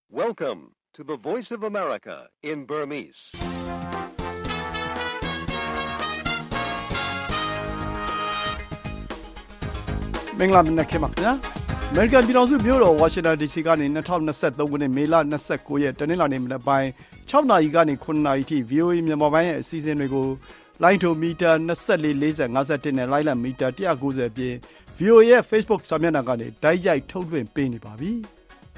Welcome to the Voice of America in Burmese. ။မင်္ဂလာမနက်ခင်းပါခင်ဗျာ။ American ပြည်ထောင်စုမြို့တော် Washington DC ကနေ2023ခုနှစ်မေလ29ရက်တနင်္လာနေ့မနက်ပိုင်း6နာရီကနေ9နာရီထိ VOA မြန်မာပိုင်းရဲ့အစီအစဉ်တွေကိုလိုင်းထိုမီတာ24 40 51နဲ့လိုင်းလံမီတာ190အပြင် VOA ရဲ့ Facebook စာမျက်နှာကနေတိုက်ရိုက်ထုတ်လွှင့်ပေးနေပါပြီ။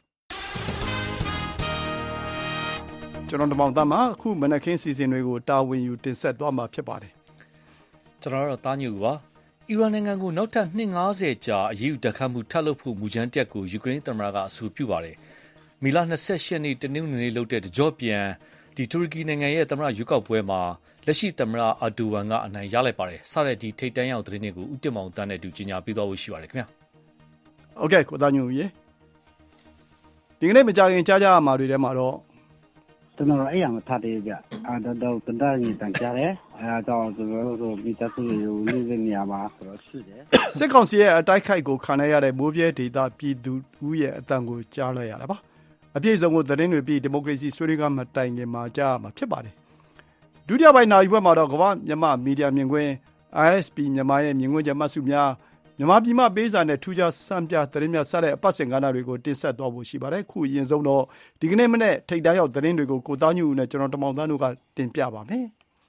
ကျွန်တော်တမောင်သားမှာအခုမနက်ခင်းစီစဉ်တွေကိုတာဝန်ယူတင်ဆက်သွားမှာဖြစ်ပါတယ်။ကျွန်တော်တို့တာညူပါအီရန်နိုင်ငံကိုနောက်ထပ်250ကြာအရေးယူတိုက်ခိုက်မှုထပ်လုပ်ဖို့မူကြမ်းတက်ကိုယူကရိန်းသမ္မတကအဆိုပြုပါတယ်။မီလ28ရက်နေ့တနင်္ဂနွေနေ့လုပ်တဲ့ကြော့ပြန်တူရကီနိုင်ငံရဲ့သမ္မတရွေးကောက်ပွဲမှာလက်ရှိသမ္မတအာဒိုဝမ်ကအနိုင်ရလိုက်ပါတယ်။စတဲ့ဒီထိပ်တန်းရောက်သတင်းတွေကိုဥတ္တမောင်တန်းနဲ့တူကြီးညာပြသွားဖို့ရှိပါတယ်ခင်ဗျာ။ဟုတ်ကဲ့ကိုသားညူရေဒီကနေ့မကြခင်ကြားကြရမှာတွေထဲမှာတော့ကျွန်တော်အဲ့ရမထားသေးကြတော့တန်တားကြီးတန်ကြတယ်အဲတော့ကျွန်တော်တို့မိသားစုတွေကိုလူနေရာမှာဆိုတော့ရှိတယ်စစ်ကောင်စီရဲ့အတိုက်ခိုက်ကိုခံရတဲ့မိုးပြဲဒေသပြည်သူဦးရဲ့အတန်ကိုကြားလိုက်ရတာပါအပြည့်စုံကိုသတင်းတွေပြီးဒီမိုကရေစီဆွေးနွေးကမတိုင်ခင်မှာကြားမှာဖြစ်ပါတယ်ဒုတိယပိုင်းနိုင်ဘက်မှာတော့ကမ္ဘာမြန်မာမီဒီယာမြင်ကွင်း ISP မြန်မာရဲ့မြင်ကွင်းချက်မှတ်စုများမြန်မာပြည်မှပေးစာနဲ့ထူးခြားစံပြသတင်းများစတဲ့အပတ်စဉ်ကဏ္ဍတွေကိုတင်ဆက်သွားဖို့ရှိပါတယ်ခုအရင်ဆုံးတော့ဒီကနေ့မနေ့ထိပ်တန်းရောက်သတင်းတွေကိုကိုသားညူနဲ့ကျွန်တော်တမောင်သားတို့ကတင်ပြပါမယ်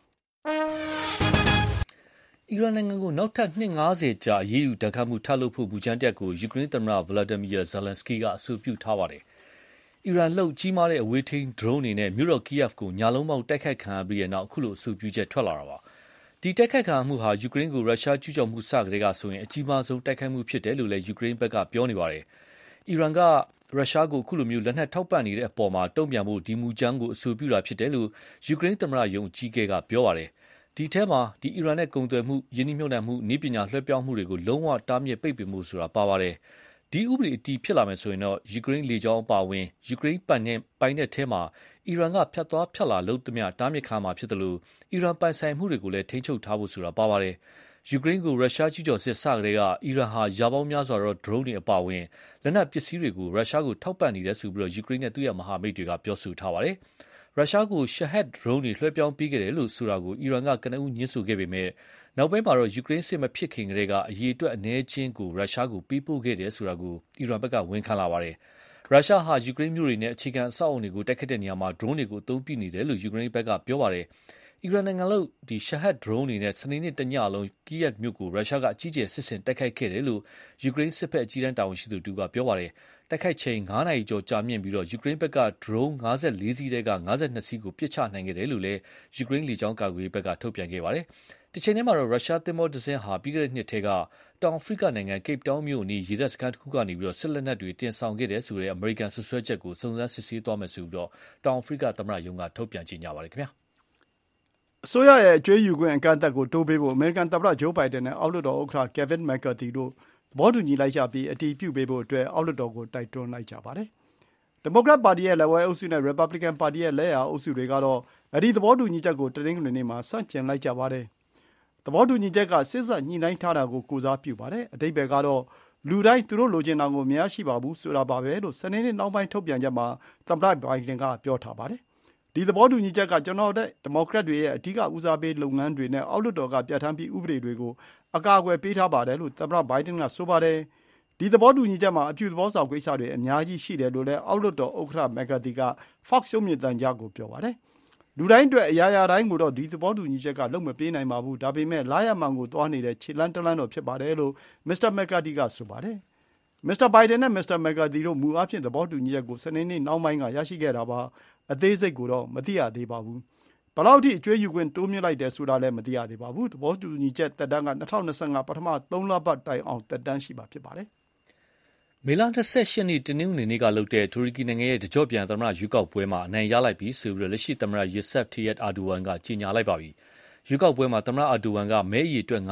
အီရန်နိုင်ငံကိုနောက်ထပ်250ကြာအရေးယူတိုက်ခိုက်မှုထပ်လုပ်ဖို့မူကြမ်းတက်ကိုယူကရိန်းသမ္မတဗလာဒီမီယာဇယ်လန်စကီကအဆိုပြုထားပါတယ်အီရန်လှုပ်ကြီးမားတဲ့အဝေးထိန်းဒရုန်းတွေနဲ့မြို့တော်ကီယက်ကိုညလုံးပေါက်တိုက်ခိုက်ခံရပြီးတဲ့နောက်အခုလိုအဆိုပြုချက်ထွက်လာတာပါဒီတိုက်ခိုက်ခံမှုဟာယူကရိန်းကိုရုရှားကျူးကျော်မှုစကတည်းကဆိုရင်အကြီးမားဆုံးတိုက်ခိုက်မှုဖြစ်တယ်လို့လည်းယူကရိန်းဘက်ကပြောနေပါတယ်။အီရန်ကရုရှားကိုအခုလိုမျိုးလက်နက်ထောက်ပံ့နေတဲ့အပေါ်မှာတုံ့ပြန်ဖို့ဒီမူကြမ်းကိုအဆိုပြုတာဖြစ်တယ်လို့ယူကရိန်းသမ္မတယုံကြီးကဲကပြောပါတယ်။ဒီထဲမှာအီရန်နဲ့ကုန်သွယ်မှုယင်းနှိမ့်နှံမှုနည်းပညာလွှဲပြောင်းမှုတွေကိုလုံးဝတားမြစ်ပိတ်ပင်မှုဆိုတာပါပါတယ်။ဒီဥပဒေအတည်ဖြစ်လာမယ်ဆိုရင်တော့ယူကရိန်းလေကြောင်းအပါအဝင်ယူကရိန်းပိုင်တဲ့ထဲမှာအီရန်ကဖြတ်သွားဖြတ်လာလုပ်သမျှတားမြစ်ခံမှာဖြစ်တယ်လို့အီရန်ပိုင်ဆိုင်မှုတွေကိုလည်းထိန်းချုပ်ထားဖို့ဆိုတာပါပါတယ်။ယူကရိန်းကိုရုရှားကျူးကျော်စစ်စကတည်းကအီရန်ဟာရာပေါင်းများစွာသောဒရုန်းတွေအပါအဝင်လက်နက်ပစ္စည်းတွေကိုရုရှားကိုထောက်ပံ့နေတယ်ဆိုပြီးယူကရိန်းနဲ့သူ့ရဲ့မဟာမိတ်တွေကပြောဆိုထားပါတယ်။ရုရှားကိုရှဟက်ဒရုန်းတွေလွှဲပြောင်းပေးခဲ့တယ်လို့ဆိုတာကိုအီရန်ကကနဦးညှင်းဆိုခဲ့ပေမဲ့နောက်ပိုင်းမှာတော့ယူကရိန်းစစ်မဖြစ်ခင်ကတည်းကအရေးအတွက်အနည်းချင်းကိုရုရှားကိုပေးပို့ခဲ့တယ်ဆိုတာကိုအီရန်ဘက်ကဝန်ခံလာပါတယ်။ရုရှားဟာယူကရိန်းမြို့တွေနဲ့အခြေခံအဆောက်အအုံတွေကိုတိုက်ခိုက်တဲ့နေရာမှာဒရုန်းတွေကိုအသုံးပြုနေတယ်လို့ယူကရိန်းဘက်ကပြောပါတယ်။အီရန်နိုင်ငံလို့ရှဟက်ဒရုန်းတွေနဲ့စနေနေ့တညလုံးကီယက်မြို့ကိုရုရှားကအကြီးအကျယ်စစ်ဆင်တိုက်ခိုက်ခဲ့တယ်လို့ယူကရိန်းစစ်ဘက်အကြီးတန်းတာဝန်ရှိသူတူကပြောပါတယ်။တိုက်ခိုက်ချိန်9နာရီကျော်ကြာမြင့်ပြီးတော့ယူကရိန်းဘက်ကဒရုန်း54စီးတဲက52စီးကိုပစ်ချနိုင်ခဲ့တယ်လို့လည်းယူကရိန်းလေကြောင်းကာကွယ်ရေးဘက်ကထုတ်ပြန်ခဲ့ပါတယ်။တချိန်တည်းမှာတော့ရုရှားသင်္ဘောတစ်စင်းဟာပြီးခဲ့တဲ့နှစ်ထဲကတောင်အာဖရိကနိုင်ငံကိပ်တောင်းမြို့အနီးရေတပ်စခန်းတစ်ခုကနေပြီးတော့စစ်လက်နက်တွေတင်ဆောင်ခဲ့တယ်ဆိုတဲ့အမေရိကန်ဆွဆွဲချက်ကိုစုံစမ်းစစ်ဆေးသွားမယ်ဆိုပြီးတော့တောင်အာဖရိကသမ္မတရုံးကထုတ်ပြန်ကြေညာပါတယ်ခင်ဗျာအစိုးရရဲ့အကျွေးယူခွင့်အကန့်အသတ်ကိုတိုးပေးဖို့အမေရိကန်သမ္မတဂျိုးဘိုင်ဒန်နဲ့အောက်လွှတ်တော်ဥက္ကဋ္ဌကယ်ဗင်မက်ကာသီတို့သဘောတူညီလိုက်ကြပြီးအတည်ပြုပေးဖို့အတွက်အောက်လွှတ်တော်ကိုတိုက်တွန်းလိုက်ကြပါတယ်ဒီမိုကရက်ပါတီရဲ့လက်ဝဲအုပ်စုနဲ့ရီပတ်ဘလီကန်ပါတီရဲ့လက်ယာအုပ်စုတွေကတော့အဲဒီသဘောတူညီချက်ကိုတနင်္ဂနွေနေ့မှာဆန့်ကျင်လိုက်ကြပါတယ်သဘောတူညီချက်ကစစ်ဆက်ညှိနှိုင်းထားတာကိုကိုစားပြုပါတယ်အဓိပ္ပာယ်ကတော့လူတိုင်းသူတို့လိုချင်တာကိုမရရှိပါဘူးဆိုတာပါပဲလို့စနေနေ့နောက်ပိုင်းထုတ်ပြန်ချက်မှာသမ္မတဘိုင်ဒန်ကပြောထားပါတယ်ဒီသဘောတူညီချက်ကကျွန်တော်တို့ဒီမိုကရက်တွေရဲ့အဓိကဦးစားပေးလုပ်ငန်းတွေနဲ့အောက်လွှတ်တော်ကပြဋ္ဌာန်းပြီးဥပဒေတွေကိုအကာအကွယ်ပေးထားပါတယ်လို့သမ္မတဘိုင်ဒန်ကဆိုပါတယ်ဒီသဘောတူညီချက်မှာအပြုသဘောဆောင်ကိစ္စတွေအများကြီးရှိတယ်လို့လည်းအောက်လွှတ်တော်ဥက္ကဋ္ဌမက်ကာသီက Fox ရုပ်မြင်သံကြားကိုပြောပါတယ်လူတိုင်းအတွက်အရာရာတိုင်းကိုတော့ဒီသဘောတူညီချက်ကလုံမပေးနိုင်ပါဘူးဒါပေမဲ့လာရမှန်ကိုသွားနေတဲ့ခြေလန်းတလန်းတော့ဖြစ်ပါတယ်လို့မစ္စတာမက်ကာတီကဆိုပါတယ်မစ္စတာဘိုင်ဒန်နဲ့မစ္စတာမက်ကာသီတို့မူအားဖြင့်သဘောတူညီချက်ကိုစနေနေ့နောက်ပိုင်းကရရှိခဲ့တာပါအသေးစိတ်ကိုတော့မသိရသေးပါဘူးဘယ်လောက်ထိအကျွေးယူခွင့်တိုးမြှင့်လိုက်တယ်ဆိုတာလည်းမသိရသေးပါဘူးသဘောတူညီချက်သက်တမ်းက2025ပထမ3လပတ်တိုင်အောင်သက်တမ်းရှိပါဖြစ်ပါတယ်မေလ28ရက်နေ့တနင်္ဂနွေနေ့ကလုပ်တဲ့တူရကီနိုင်ငံရဲ့တကြော့ပြန်သမ္မတရွေးကောက်ပွဲမှာအနိုင်ရလိုက်ပြီဆိုပြီးလက်ရှိသမ္မတရက်ဆက်တီယက်အာဒိုဝမ်ကကြေညာလိုက်ပါပြီ။ရွေးကောက်ပွဲမှာသမ္မတအာဒိုဝမ်ကမဲအရေအတွက်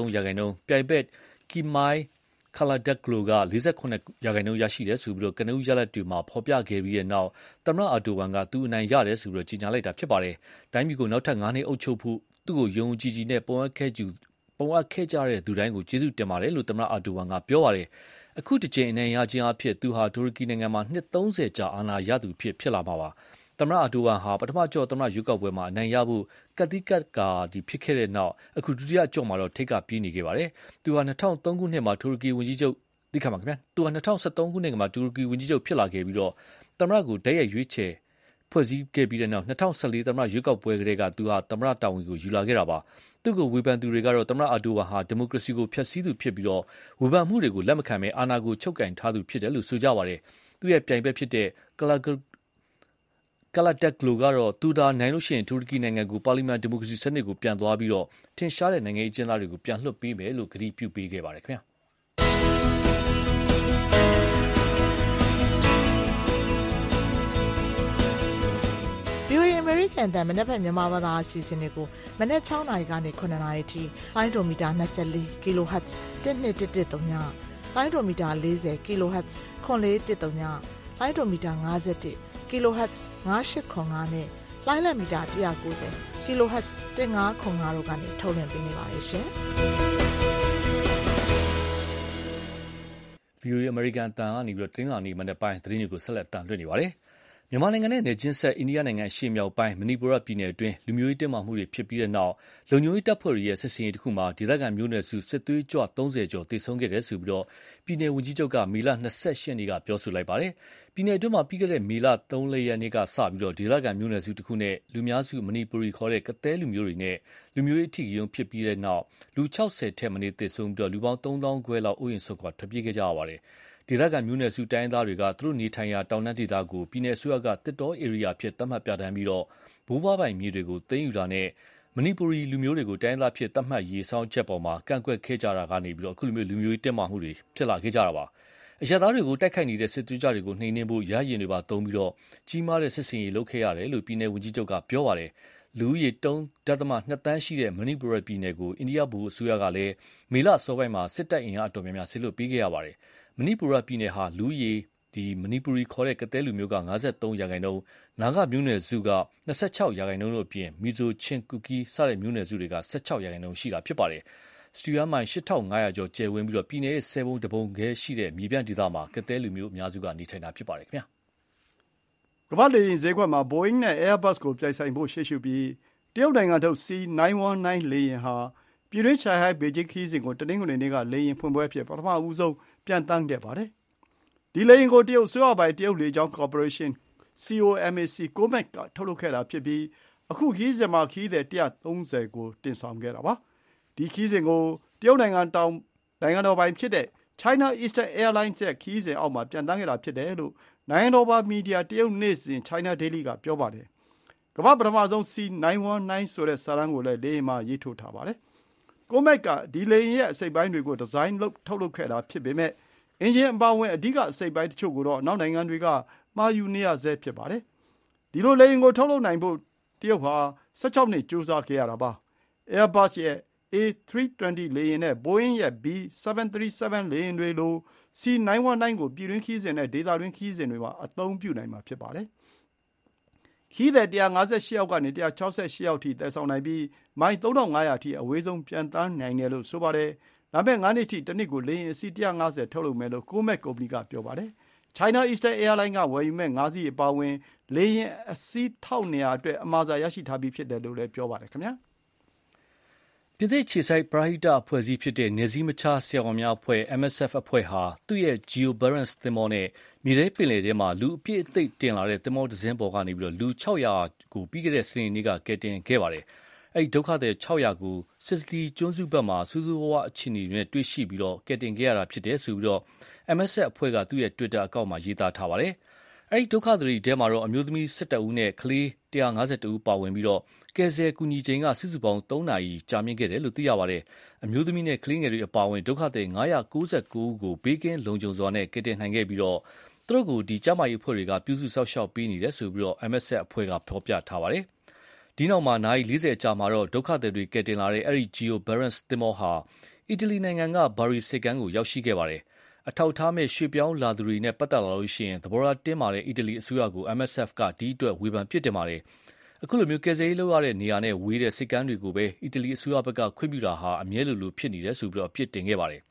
53%ပြိုင်ဘက်ကီမိုင်ခလာဒက်ကလိုက48%ရရှိတယ်ဆိုပြီးကနဦးရလဒ်တွေမှာဖော်ပြခဲ့ပြီးတဲ့နောက်သမ္မတအာဒိုဝမ်ကသူအနိုင်ရတယ်ဆိုပြီးကြေညာလိုက်တာဖြစ်ပါတယ်။တိုင်းပြည်ကိုနောက်ထပ်9နှစ်အုပ်ချုပ်ဖို့သူ့ကိုယုံကြည်နဲ့ပုံအပ်ခဲ့ကြတဲ့သူတိုင်းကိုကျေးဇူးတင်ပါတယ်လို့သမ္မတအာဒိုဝမ်ကပြောပါတယ်။အခုတစ်ကြိမ်အနိုင်ရခြင်းအဖြစ်သူဟာတူရကီနိုင်ငံမှာနှစ်30ကြာအာဏာရသူဖြစ်လာမှာပါသမ္မတအဒိုဝမ်ဟာပထမကြော့သမ္မတရွေးကောက်ပွဲမှာအနိုင်ရဖို့ကတိကတ်ဖြစ်ခဲ့တဲ့နောက်အခုဒုတိယကြော့မှာတော့ထိပ်ကပြေးနေခဲ့ပါတယ်သူဟာ2003ခုနှစ်မှာတူရကီဝန်ကြီးချုပ်သူဟာ2013ခုနှစ်မှာတူရကီဝန်ကြီးချုပ်ဖြစ်လာခဲ့ပြီးတော့သမ္မတကိုတိုက်ရိုက်ရွေးချယ်ဖွဲ့စည်းခဲ့ပြီးတဲ့နောက်2014သမ္မတရွေးကောက်ပွဲကလေးကသူဟာသမ္မတတာဝန်ကိုယူလာခဲ့တာပါသူ့ကိုဝေဖန်သူတွေကတော့သမ္မတအဒိုဝမ်ဟာဒီမိုကရေစီကိုဖျက်ဆီးသူဖြစ်ပြီးတော့ဝေဖန်မှုတွေကိုလက်မခံဘဲအာဏာကိုချုပ်ကင်ထားသူဖြစ်တယ်လို့ဆိုကြပါတယ်သူ့ရဲ့ပြိုင်ဘက်ဖြစ်တဲ့ကလာတက်ဂလိုကတော့သူသာနိုင်လို့ရှိရင်တူရကီနိုင်ငံကိုပါလီမန်ဒီမိုကရေစီစနစ်ကိုပြန်သွားပြီးတော့ထင်ရှားတဲ့နိုင်ငံရေးအကျဉ်းသားတွေကိုပြန်လွှတ်ပေးမယ်လို့ကတိပြုပေးခဲ့ပါတယ်ခင်ဗျာ VOA American တန်မနက်ဖြန်မြန်မာဘာသာအစီအစဉ်တွေကိုမနက်6နာရီကနေ9နာရီထိလိုင်းဒိုမီတာ24 kHz 1213ညလိုင်းဒိုမီတာ40 kHz 9413ညလိုင်းဒိုမီတာ51 kHz 9805နဲ့လိုင်းလက်မီတာ190 kHz 1505တို့ကနေထုတ်လွှင့်ပေးနေပါတယ်ရှင်။ VOA American တန်ကနေပြီးတော့တင်းလာနေမနေ့ပိုင်းသတင်းတွေကိုဆက်လက်တန်လွှင့်နေပါတယ်မြန်မာနိုင်ငံနဲ့နယ်ချင်းဆက်အိန္ဒိယနိုင်ငံရှေ့မြောက်ပိုင်းမဏိပူရပြည်နယ်အတွင်းလူမျိုးရေးတင်းမာမှုတွေဖြစ်ပြီးတဲ့နောက်လုံခြုံရေးတပ်ဖွဲ့တွေရဲ့စစ်စင်ရေးတစ်ခုမှာဒေသခံမျိုးနွယ်စုစစ်သွေးကြွ30ကျော်တေဆုံးခဲ့တယ်ဆိုပြီးတော့ပြည်နယ်ဝန်ကြီးချုပ်ကမေလ28ရက်နေ့ကပြောဆိုလိုက်ပါတယ်။ပြည်နယ်အတွင်းမှာပြီးခဲ့တဲ့မေလ3ရက်နေ့ကစပြီးတော့ဒေသခံမျိုးနွယ်စုတစ်ခုနဲ့လူများစုမဏိပူရီခေါ်တဲ့ကသဲလူမျိုးတွေနဲ့လူမျိုးရေးအထီးကရုံဖြစ်ပြီးတဲ့နောက်လူ60ထက်မနည်းတေဆုံးပြီးတော့လူပေါင်း3000ခွဲလောက်အိုးအိမ်ဆွတ်ခွာထွက်ပြေးခဲ့ကြရပါတယ်။ဒေသခံမျိုးနွယ်စုတိုင်းသားတွေကသူတို့နေထိုင်ရာတောင်တန်းဒေသကိုပြည်내အစိုးရကတစ်တော်ဧရိယာဖြစ်သတ်မှတ်ပြဋ္ဌာန်းပြီးတော့ဘိုးဘွားပိုင်မြေတွေကိုသိမ်းယူတာနဲ့မဏိပူရီလူမျိုးတွေကိုတိုင်းသားဖြစ်သတ်မှတ်ရေးဆောင်ချက်ပေါ်မှာကန့်ကွက်ခဲ့ကြတာကနေပြီးတော့အခုလိုမျိုးလူမျိုးရေးတက်မှမှုတွေဖြစ်လာခဲ့ကြတာပါအရက်သားတွေကိုတိုက်ခိုက်နေတဲ့စစ်သွေးကြွတွေကိုနှိမ်နင်းဖို့ရရင်တွေပါတုံးပြီးတော့ကြီးမားတဲ့စစ်စင်ရေးလုပ်ခဲ့ရတယ်လို့ပြည်내ဝန်ကြီးချုပ်ကပြောပါတယ်လူဦးရေ3.2 တန်းရှိတဲ့မဏိပူရပြည်နယ်ကိုအိန္ဒိယဗဟိုအစိုးရကလည်းမေလစောပိုင်းမှာစစ်တပ်အင်အားအတော်များများဆစ်လွတ်ပေးခဲ့ရပါတယ်မဏိပူရပြည်နယ်ဟာလူဦးရေမဏိပူရီခေါ်တဲ့ကသဲလူမျိုးက53%နာဂမျိုးနွယ်စုက26%တို့အပြင်မီဇိုချင်းကူကီစတဲ့မျိုးနွယ်စုတွေက16%ရှိတာဖြစ်ပါတယ်စတူယာမိုင်8500ကျော်ကျယ်ဝန်းပြီးတော့ပြည်နယ်ရဲ့10ဘုံတဘုံခဲရှိတဲ့မြေပြန့်ဒေသမှာကသဲလူမျိုးအများစုကနေထိုင်တာဖြစ်ပါတယ်ခင်ဗျာကမ္ဘာလေယာဉ်ဈေးကွက်မှာ Boeing နဲ့ Airbus ကိုပြိုင်ဆိုင်ဖို့ရှေ့ရှုပြီးတရုတ်နိုင်ငံထုတ် C919 လေယာဉ်ဟာပြည်တွင်းရှိုင်ဟိုက်ဘေဂျင်းခီးစဉ်ကိုတနင်္ဂနွေနေ့ကလေယာဉ်ဖွင့်ပွဲအဖြစ်ပထမဦးဆုံးပြန်တန်းခဲ့ပါတယ်။ဒီလေယာဉ်ကိုတရုတ်အစိုးရပိုင်တရုတ်လေကြောင်းကော်ပိုရေးရှင်း COMAC ကထုတ်လုပ်ခဲ့တာဖြစ်ပြီးအခုခီးစဉ်မှာခီးသည်130ကိုတင်ဆောင်ခဲ့တာပါ။ဒီခီးစဉ်ကိုတရုတ်နိုင်ငံတော်ပိုင်ဖြစ်တဲ့ China Eastern Airlines ရဲ့ခီးစဉ်အောက်မှာပြန်တန်းခဲ့တာဖြစ်တယ်လို့နိုင်ငံတော်ပိုင်မီဒီယာတရုတ်နေ့စဉ် China Daily ကပြောပါတယ်။ကမ္ဘာပထမဆုံး C919 ဆိုတဲ့စာတမ်းကိုလည်းလေယာဉ်မှာရေးထိုးထားပါတယ်။ COMAC ကဒီလေယာဉ်ရဲ့အစိတ်ပိုင်းတွေကိုဒီဇိုင်းထုတ်လုပ်ခဲ့တာဖြစ်ပေမဲ့အင်ဂျင်အပါအဝင်အဓိကအစိတ်ပိုင်းတချို့ကိုတော့နောက်နိုင်ငံတွေကမှာယူနေရဆဲဖြစ်ပါတယ်။ဒီလိုလေယာဉ်ကိုထုတ်လုပ်နိုင်ဖို့တရုတ်ဟာ16နှစ်ကြိုးစားခဲ့ရတာပါ။ Airbus ရဲ့ A320 လေယာဉ်နဲ့ Boeing ရဲ့ B737 လေယာဉ်တွေလို C919 ကိုပြည်တွင်းခီးစဉ်နဲ့ဒေသတွင်းခီးစဉ်တွေမှာအသုံးပြုနိုင်မှာဖြစ်ပါတယ်။ခီးသည်158ယောက်ကနေ168ယောက်ထိသယ်ဆောင်နိုင်ပြီးမိုင်3500ထိအဝေးဆုံးပြန်တန်းနိုင်တယ်လို့ဆိုပါတယ်။လာမယ့်9နှစ်ထိတစ်နှစ်ကိုလေယာဉ်အစီး150ထုတ်လုပ်မယ်လို့ COMAC ကုမ္ပဏီကပြောပါတယ်။ China Eastern Airlines ကဝယ်ယူမဲ့5စီးအပါအဝင်လေယာဉ်အစီး1200အတွက်အမှာစာရရှိထားပြီးဖြစ်တယ်လို့လည်းပြောပါတယ်ခင်ဗျာ။ပြင်သစ်ခြေစိုက်ပရဟိတအဖွဲ့အစည်းဖြစ်တဲ့နယ်စည်းမခြားဆရာဝန်များအဖွဲ့ MSF အဖွဲ့ဟာသူ့ရဲ့ Geo Barents သင်္ဘောနဲ့မြေထဲပင်လယ်ထဲမှာလူအပြည့်အသိပ်တင်လာတဲ့သင်္ဘောတစ်စင်းပေါ်ကနေပြီးတော့လူ600ကိုပြီးခဲ့တဲ့စနေနေ့ကကယ်တင်ခဲ့ပါတယ်။အဲဒီဒုက္ခသည်600ကိုစစ်စလီကျွန်းစုဘက်မှာစူးစူးဝါးဝါအခြေအနေတွေတွေ့ရှိပြီးတော့ကယ်တင်ခဲ့ရတာဖြစ်တယ်ဆိုပြီးတော့ MSF အဖွဲ့ကသူ့ရဲ့ Twitter အကောင့်မှာရေးသားထားပါတယ်။အဲဒီဒုက္ခသည်တွေထဲမှာတော့အမျိုးသမီး17ဦးနဲ့ကလေး152ဦးပါဝင်ပြီးတော့ကယ်ဆယ်ကူညီချိန်ကစုစုပေါင်း3နာရီကြာမြင့်ခဲ့တယ်လို့သိရပါတယ်။အမျိုးသမီးနဲ့ကလေးငယ်တွေအပါအဝင်ဒုက္ခသည်999ဦးကိုဘေးကင်းလုံခြုံစွာနဲ့ကယ်တင်နိုင်ခဲ့ပြီးတော့သူတို့ကိုကျန်းမာရေးအဖွဲ့တွေကပြုစုစောင့်ရှောက်ပေးနေတယ်ဆိုပြီးတော့ MSF အဖွဲ့ကဖော်ပြထားပါတယ်။ဒီနောက်မှာနာရီ40ကြာမှာတော့ဒုက္ခသည်တွေကယ်တင်လာတဲ့အဲဒီ Geo Barents သင်္ဘောဟာအီတလီနိုင်ငံကဘာရီဆိပ်ကမ်းကိုရောက်ရှိခဲ့ပါတယ်။အထောက်ထားမဲ့ရွှေ့ပြောင်းလာသူတွေနဲ့ပတ်သက်လာလို့ရှိရင်သဘောထားတင်းမာတဲ့အီတလီအစိုးရကို MSF ကဒီအတွက်ဝေဖန်ပြစ်တင်ပါတယ်။အခုလိုမျိုးကယ်ဆယ်ရေးလုပ်ရတဲ့နေရာနဲ့ဝေးတဲ့ဆိပ်ကမ်းတွေကိုပဲအီတလီအစိုးရဘက်ကခွင့်ပြုတာဟာအမြဲလိုဖြစ်နေတယ်ဆိုပြီးတော့အပြစ်တင်ခဲ့ပါတယ်။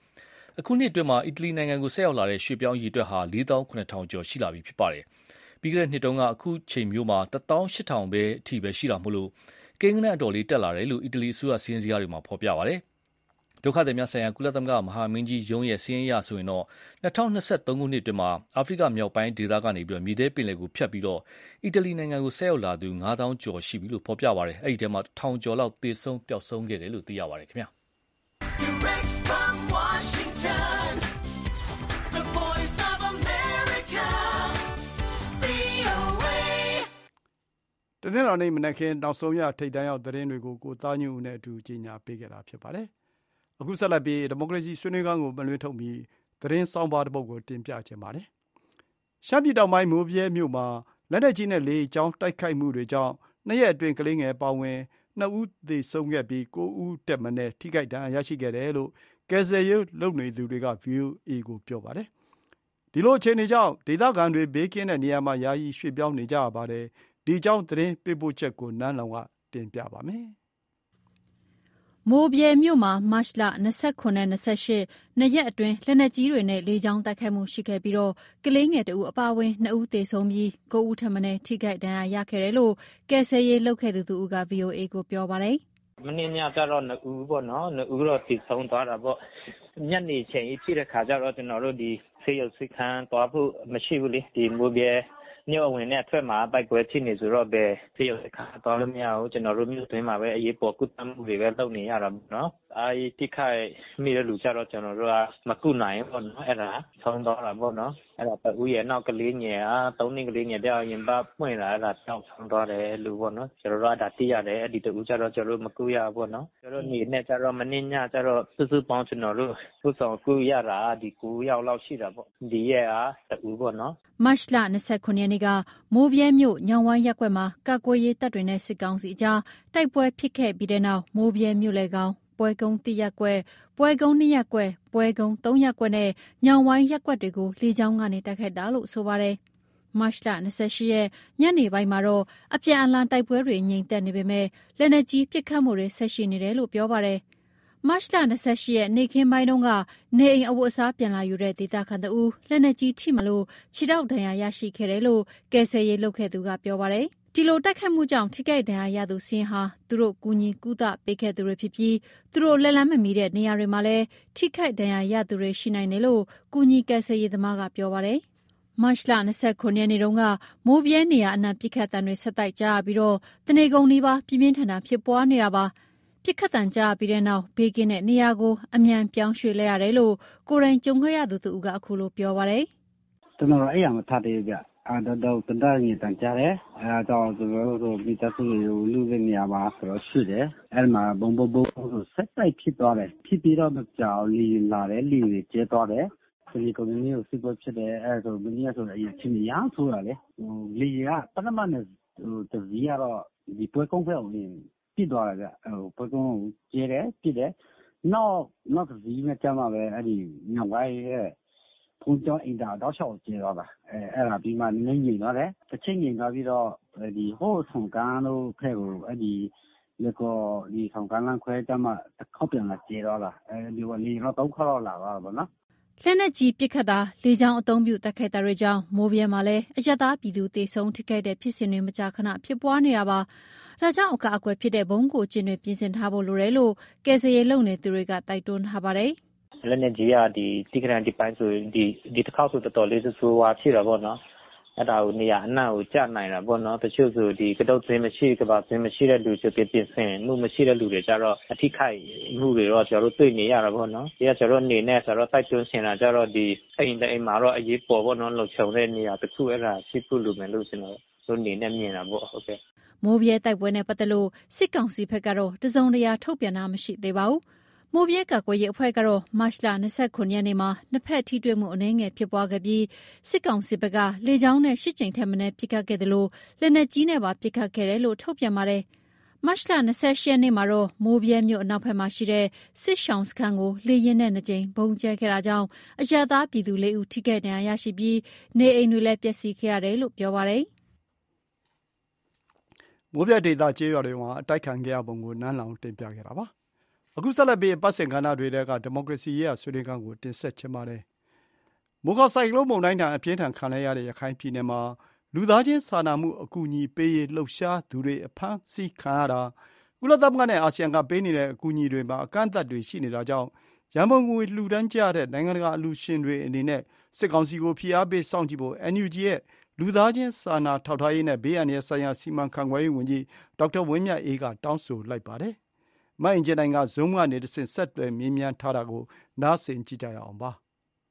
အခုနှစ်အတွင်းမှာအီတလီနိုင်ငံကိုဆက်ရောက်လာတဲ့ရွှေ့ပြောင်းအရေအတွက်ဟာ 4,900 ကျော်ရှိလာပြီဖြစ်ပါတယ်။ပြီးခဲ့တဲ့နှစ်တုန်းကအခုချိန်မျိုးမှာ 18,000 ပဲအထိပဲရှိတာမို့ကိန်းဂဏန်းအတော်လေးတက်လာတယ်လို့အီတလီအစိုးရစီးရင်စည်းတွေမှာဖော်ပြပါတယ်။ဒုက္ခသည်များဆိုင်ရာကုလသမဂ္ဂမဟာမင်းကြီးရုံးရဲ့စီးရင်အရဆိုရင်တော့2023 ခုနှစ်အတွင်းမှာအာဖရိကမြောက်ပိုင်းဒေသကနေမြေထဲပင်လယ်ကိုဖြတ်ပြီးအီတလီနိုင်ငံကိုဆက်ရောက်လာသူ 9,000 ကျော်ရှိပြီလို့ဖော်ပြပါတယ်။အဲဒီထဲမှာ 1,000 ကျော်လောက်သေဆုံးပျောက်ဆုံးခဲ့တယ်လို့သိရပါတယ်ခင်ဗျာ။ Direct from Washington, the voice of America, VOA. တနေ့တော်နေ့မနက်ခင်းနောက်ဆုံးရထိပ်တန်းရောက်သတင်းတွေကိုကိုသားညွန့်ဦးနဲ့အတူကြီးညာပေးခဲ့တာဖြစ်ပါတယ်။အခုဆက်လက်ပြီးဒီမိုကရေစီဆွေးနွေးခန်းကိုမလွှဲထုတ်ပြီးသတင်းစောင်းပါတစ်ပုဒ်ကိုတင်ပြချင်ပါတယ်။ရှမ်းပြည်တောင်ပိုင်းမိုးဗြဲမြို့မှာလက်နက်ကြီးနဲ့လေကြောင်းတိုက်ခိုက်မှုတွေကြောင့်2 ရက်အတွင်းကလေးငယ်ပါဝင်2 ဦးသေဆုံးခဲ့ပြီး9 ဦးတက်မံနဲ့ထိခိုက်ဒဏ်ရာရရှိခဲ့တယ်လို့ကယ်ဆယ်ရေးလုပ်နေသူတွေက VOA ကိုပြောပါတယ်။ဒီလိုအခြေအနေကြောင့်ဒေသခံတွေဘေးကင်းတဲ့နေရာမှာယာယီရွှေ့ပြောင်းနေကြရပါတယ်။ဒီကြောင့်သတင်းပေးပို့ချက်ကိုနန်းလောင်ကတင်ပြပါမယ်။မိုးဗြဲမြို့မှာမတ်လ29နဲ့28 2 ရက်အတွင်းလက်နက်ကြီးတွေနဲ့လေကြောင်းတိုက်ခိုက်မှုရှိခဲ့ပြီးကလေးငယ်2 ဦးအပါအဝင်2 ဦးသေဆုံးပြီး9 ဦးထပ်မံထိခိုက်ဒဏ်ရာရခဲ့တယ်လို့ကယ်ဆယ်ရေးလုပ်ခဲ့သူက VOA ကိုပြောပါတယ်။မနေ့ညကျတော့2 ဦးပေါ့နော်2 ဦးတော့သေဆုံးသွားတာပေါ့ညနေချိန်ဖြစ်တဲ့ခါကျတော့ကျွန်တော်တို့ဒီဆေးရုံစိတ်ခန်းသွားဖို့မရှိဘူးလေဒီမိုးဗြဲမြို့အဝင်နဲ့အထွက်မှာတိုက်ပွဲဖြစ်နေဆိုတော့ပဲဆေးရုံစိတ်ခန်းသွားလို့မရဘူးကျွန်တော်တို့မြို့တွင်းမှာပဲအရေးပေါ်ကုသမှုတွေပဲလုပ်နေရတာပေါ့နော်တိခိုက်မိတဲ့လူကြတော့ကျွန်တော်တို့ကမကုနိုင်ပေါ့နော်အဲ့ဒါဆုံးသွားတာပေါ့နော်အဲ့ဒါတူရဲ့နောက်ကလေးငယ်3 နှစ်ကလေးငယ်ပြောင်းရင်ပါပွင့်လာအဲ့ဒါတောက်ဆုံးသွားတယ်လူပေါ့နော်ကျွန်တော်တို့ကဒါသိရတယ်အဲ့ဒီတူကြတော့ကျွန်တော်တို့မကုရဘူးပေါ့နော်ကျွန်တော်နေနဲ့ကြတော့မနေ့ညကြတော့စုပေါင်းကျွန်တော်တို့ကုဆောင်ကုရတာဒီ9 ယောက်လောက်ရှိတာပေါ့ဒီရဲ့တူပေါ့နော်မတ်လ29ရက်နေ့ကမိုးဗြဲမြို့ညောင်ဝိုင်းရပ်ကွက်မှာကာကွယ်ရေးတပ်တွေနဲ့စစ်ကောင်စီအကြားတိုက်ပွဲဖြစ်ခဲ့ပြီးတဲ့နောက်မိုးဗြဲမြို့လေကောင်ပွဲကုန်း1 ရပ်ကွက်ပွဲကုန်း2 ရပ်ကွက်ပွဲကုန်း3 ရပ်ကွက်နဲ့ညောင်ဝိုင်းရပ်ကွက်တွေကိုလေကြောင်းကနေတိုက်ခိုက်တာလို့ဆိုပါတယ်။မတ်လ28ရက်ညနေပိုင်းမှာတော့အပြန်အလှန်တိုက်ပွဲတွေငြိမ်သက်နေပေမဲ့လက်နက်ကြီးပစ်ခတ်မှုတွေဆက်ရှိနေတယ်လို့ပြောပါတယ်။မတ်လ28ရက်နေ့ခင်းပိုင်းတုန်းကနေအိမ်အဝတ်အစားပြန်လာယူတဲ့ဒေသခံတို့လက်နက်ကြီးထိမှလို့ခြေထောက်ဒဏ်ရာရရှိခဲ့တယ်လို့ကယ်ဆယ်ရေးလုပ်ခဲ့သူကပြောပါတယ်။ဒီလိုတိုက်ခတ်မှုကြောင့်ထိခိုက်ဒဏ်ရာရသူစင်းဟာသူတို့ကူညီကုသပေးခဲ့သူတွေဖြစ်ပြီးသူတို့လက်လန်းမမီတဲ့နေရာတွေမှာလည်းထိခိုက်ဒဏ်ရာရသူတွေရှိနိုင်တယ်လို့ကူညီကယ်ဆယ်ရေးသမားကပြောပါတယ်။မတ်လ29ရက်နေ့တုန်းကမိုးဗြဲနေရာအနှံ့ပြစ်ခတ်တံတွေဆက်တိုက်ကြရပြီးတနေကုန်ဒီပါပြင်းပြင်းထန်ထန်ဖြစ်ပွားနေတာပါ။ပြစ်ခတ်တံကြပြီးတဲ့နောက်ဘေးကင်းတဲ့နေရာကိုအမြန်ပြောင်းရွှေ့လိုက်ရတယ်လို့ကိုယ်တိုင်ကြုံခဲ့ရသူကအခုလိုပြောပါတယ်။ကျွန်တော်အဲ့ရမထားသေးကြတော့တန်ကြီးတန်ကြတယ်အဲ့တော့ကျွန်တော်တို့မိသားစုတွေလူတွေနေရာမှာဆိုတော့ရှိတယ်အဲ့မှာဘုံဆက်တိုက်ဖြစ်သွားတယ်ဖြစ်ပြီးတော့မကြောက်လီလာတယ်လီတွေကျဲသွားတယ်ဒီကွန်မြူနတီကိုစစ်ပွဲဖြစ်တယ်အဲ့ဆိုမင်းရဆိုအရင်ချင်းရအောင်ဆိုတာလေလီကပထမနဲ့တစည်းကတော့ဒီပွဲကုန်းဖက်ကိုပြစ်သွားတယ်ဗျပွဲကုန်းကိုကျဲတယ်ပြစ်တယ်နောက်တစည်းနဲ့ကျမှပဲအဲ့ဒီညဝိုင်းရဲ့ဖုန်းကြောင်းအင်တာတော့ရှောက်ကျဲသွားတာအဲ့ဒါပြီးမှနင်းငိမ့်သွားတယ်တစ်ချိန်ငိမ့်သွားပြီးတော့ဒီဟိုဆောင်ကန်းတို့ဖက်ကိုအဲ့ဒီလေကောဒီဆောင်ကန်းလမ်းခွဲတမှတစ်ခေါက်ပြန်လာကျဲသွားတာဒီကလေးတော့3 ခေါက်လောက်လာသွားတာပေါ့နော်လက်နက်ကြီးပစ်ခတ်တာလေကြောင်းအုံပြုတိုက်ခိုက်တာတွေကြောင့်မိုးဗြဲမှာလည်းအရသားပြည်သူသေဆုံးထိခိုက်တဲ့ဖြစ်စဉ်တွေမကြာခဏဖြစ်ပွားနေတာပါဒါကြောင့်အကာအကွယ်ဖြစ်တဲ့ဘုံကိုကျင်းတွေပြင်ဆင်ထားဖို့လိုတယ်လို့ကယ်ဆယ်ရေးလုပ်နေသူတွေကတိုက်တွန်းထားပါတယ်လက်နက်ကြီးဒီတိကရန်ဒီပိုင်းဆိုဒီတစ်ခေါက်ဆိုတော်တော်လေးဆိုဝါဖြစ်တာပေါ့နော်အဲ့ဒါကိုနေရာအနှံ့ကိုကျနိုင်တာပေါ့နော်တချို့ဆိုဒီကတုတ်သွင်းမရှိကဘာသွင်းမရှိတဲ့လူဆိုပြင်ဆင်မှုမရှိတဲ့လူတွေကြတော့အထိခိုက်မှုတွေတော့ကျွန်တော်တို့တွေ့နေရတာပေါ့နော်ဒီကကျွန်တော်အနေနဲ့ဆိုတော့တိုက်တွန်းရှင်တာကြတော့ဒီအိမ်မှာတော့အရေးပေါ်ပေါ့နော်လုံခြုံတဲ့နေရာတစ်ခုအဲ့ဒါရှိဖို့လိုမယ်လို့ကျွန်တော်တို့အနေနဲ့မြင်တာပေါ့ဟုတ်ကဲ့မိုးဗြဲတိုက်ပွဲနဲ့ပတ်သက်လို့စစ်ကောင်စီဘက်ကတော့တစုံတရာထုတ်ပြန်တာမရှိသေးပါဘူးမိုးဗြဲကာကွယ်ရေးအဖွဲ့ကတော့မတ်လ29ရက်နေ့မှာနှစ်ဖက်ထိတွေ့မှုအနည်းငယ်ဖြစ်ပွားခဲ့ပြီးစစ်ကောင်စီဘက်ကလေကြောင်းနဲ့8 ကြိမ်ထက်မနည်းပစ်ခတ်ခဲ့တယ်လို့လက်နက်ကြီးနဲ့ပါပစ်ခတ်ခဲ့တယ်လို့ထုတ်ပြန်ပါတယ်။မတ်လ28ရက်နေ့မှာတော့မိုးဗြဲမြို့အနောက်ဘက်မှာရှိတဲ့စစ်ရှောင်းစခန်းကိုလေရင်နဲ့2 ကြိမ်ဘုံကျဲခဲ့တာကြောင့်အရသားပြည်သူ4 ဦးထိခိုက်ဒဏ်ရာရရှိပြီးနေအိမ်တွေလည်းပျက်စီးခဲ့ရတယ်လို့ပြောပါတယ်။မိုးဗြဲဒေသကျေးရွာတွေမှာအတိုက်ခံခဲ့ရပုံကိုနန်းလောင်တင်ပြခဲ့တာပါ။အခုဆက်လက်ပြီးပတ်စင်ကဏ္ဍတွေထဲကဒီမိုကရေစီရေးဆွေးနွေးခန်းကိုတင်ဆက်ချင်ပါတယ်။မိုခါဆိုင်ကလုန်းမုန်တိုင်းအပြင်းထန်ခံရတဲ့ရခိုင်ပြည်နယ်မှာလူသားချင်းစာနာမှုအကူအညီပေးရေးလှုပ်ရှားသူတွေအဖမ်းဆီးခံရတာကုလသမဂ္ဂနဲ့အာဆီယံကပေးနေတဲ့အကူအညီတွေမှာအကန့်အသတ်တွေရှိနေတာကြောင့်ရန်ပုံငွေလှူဒန်းကြတဲ့နိုင်ငံတကာအလှူရှင်တွေအနေနဲ့စစ်ကောင်စီကိုဖိအားပေးစောင့်ကြည့်ဖို့ NUG ရဲ့လူသားချင်းစာနာထောက်ထားရေးနဲ့ဘေးအန္တရာယ်ဆိုင်ရာစီမံခန့်ခွဲရေးဝန်ကြီးဒေါက်တာဝင်းမြတ်အေးကတောင်းဆိုလိုက်ပါတယ်။မအင်ဂျင်နိုင်က Zoom ကနေတဆင့်ဆက်သွယ်မေးမြန်းထားတာကိုနားဆင်ကြည့်ကြရအောင်ပါ။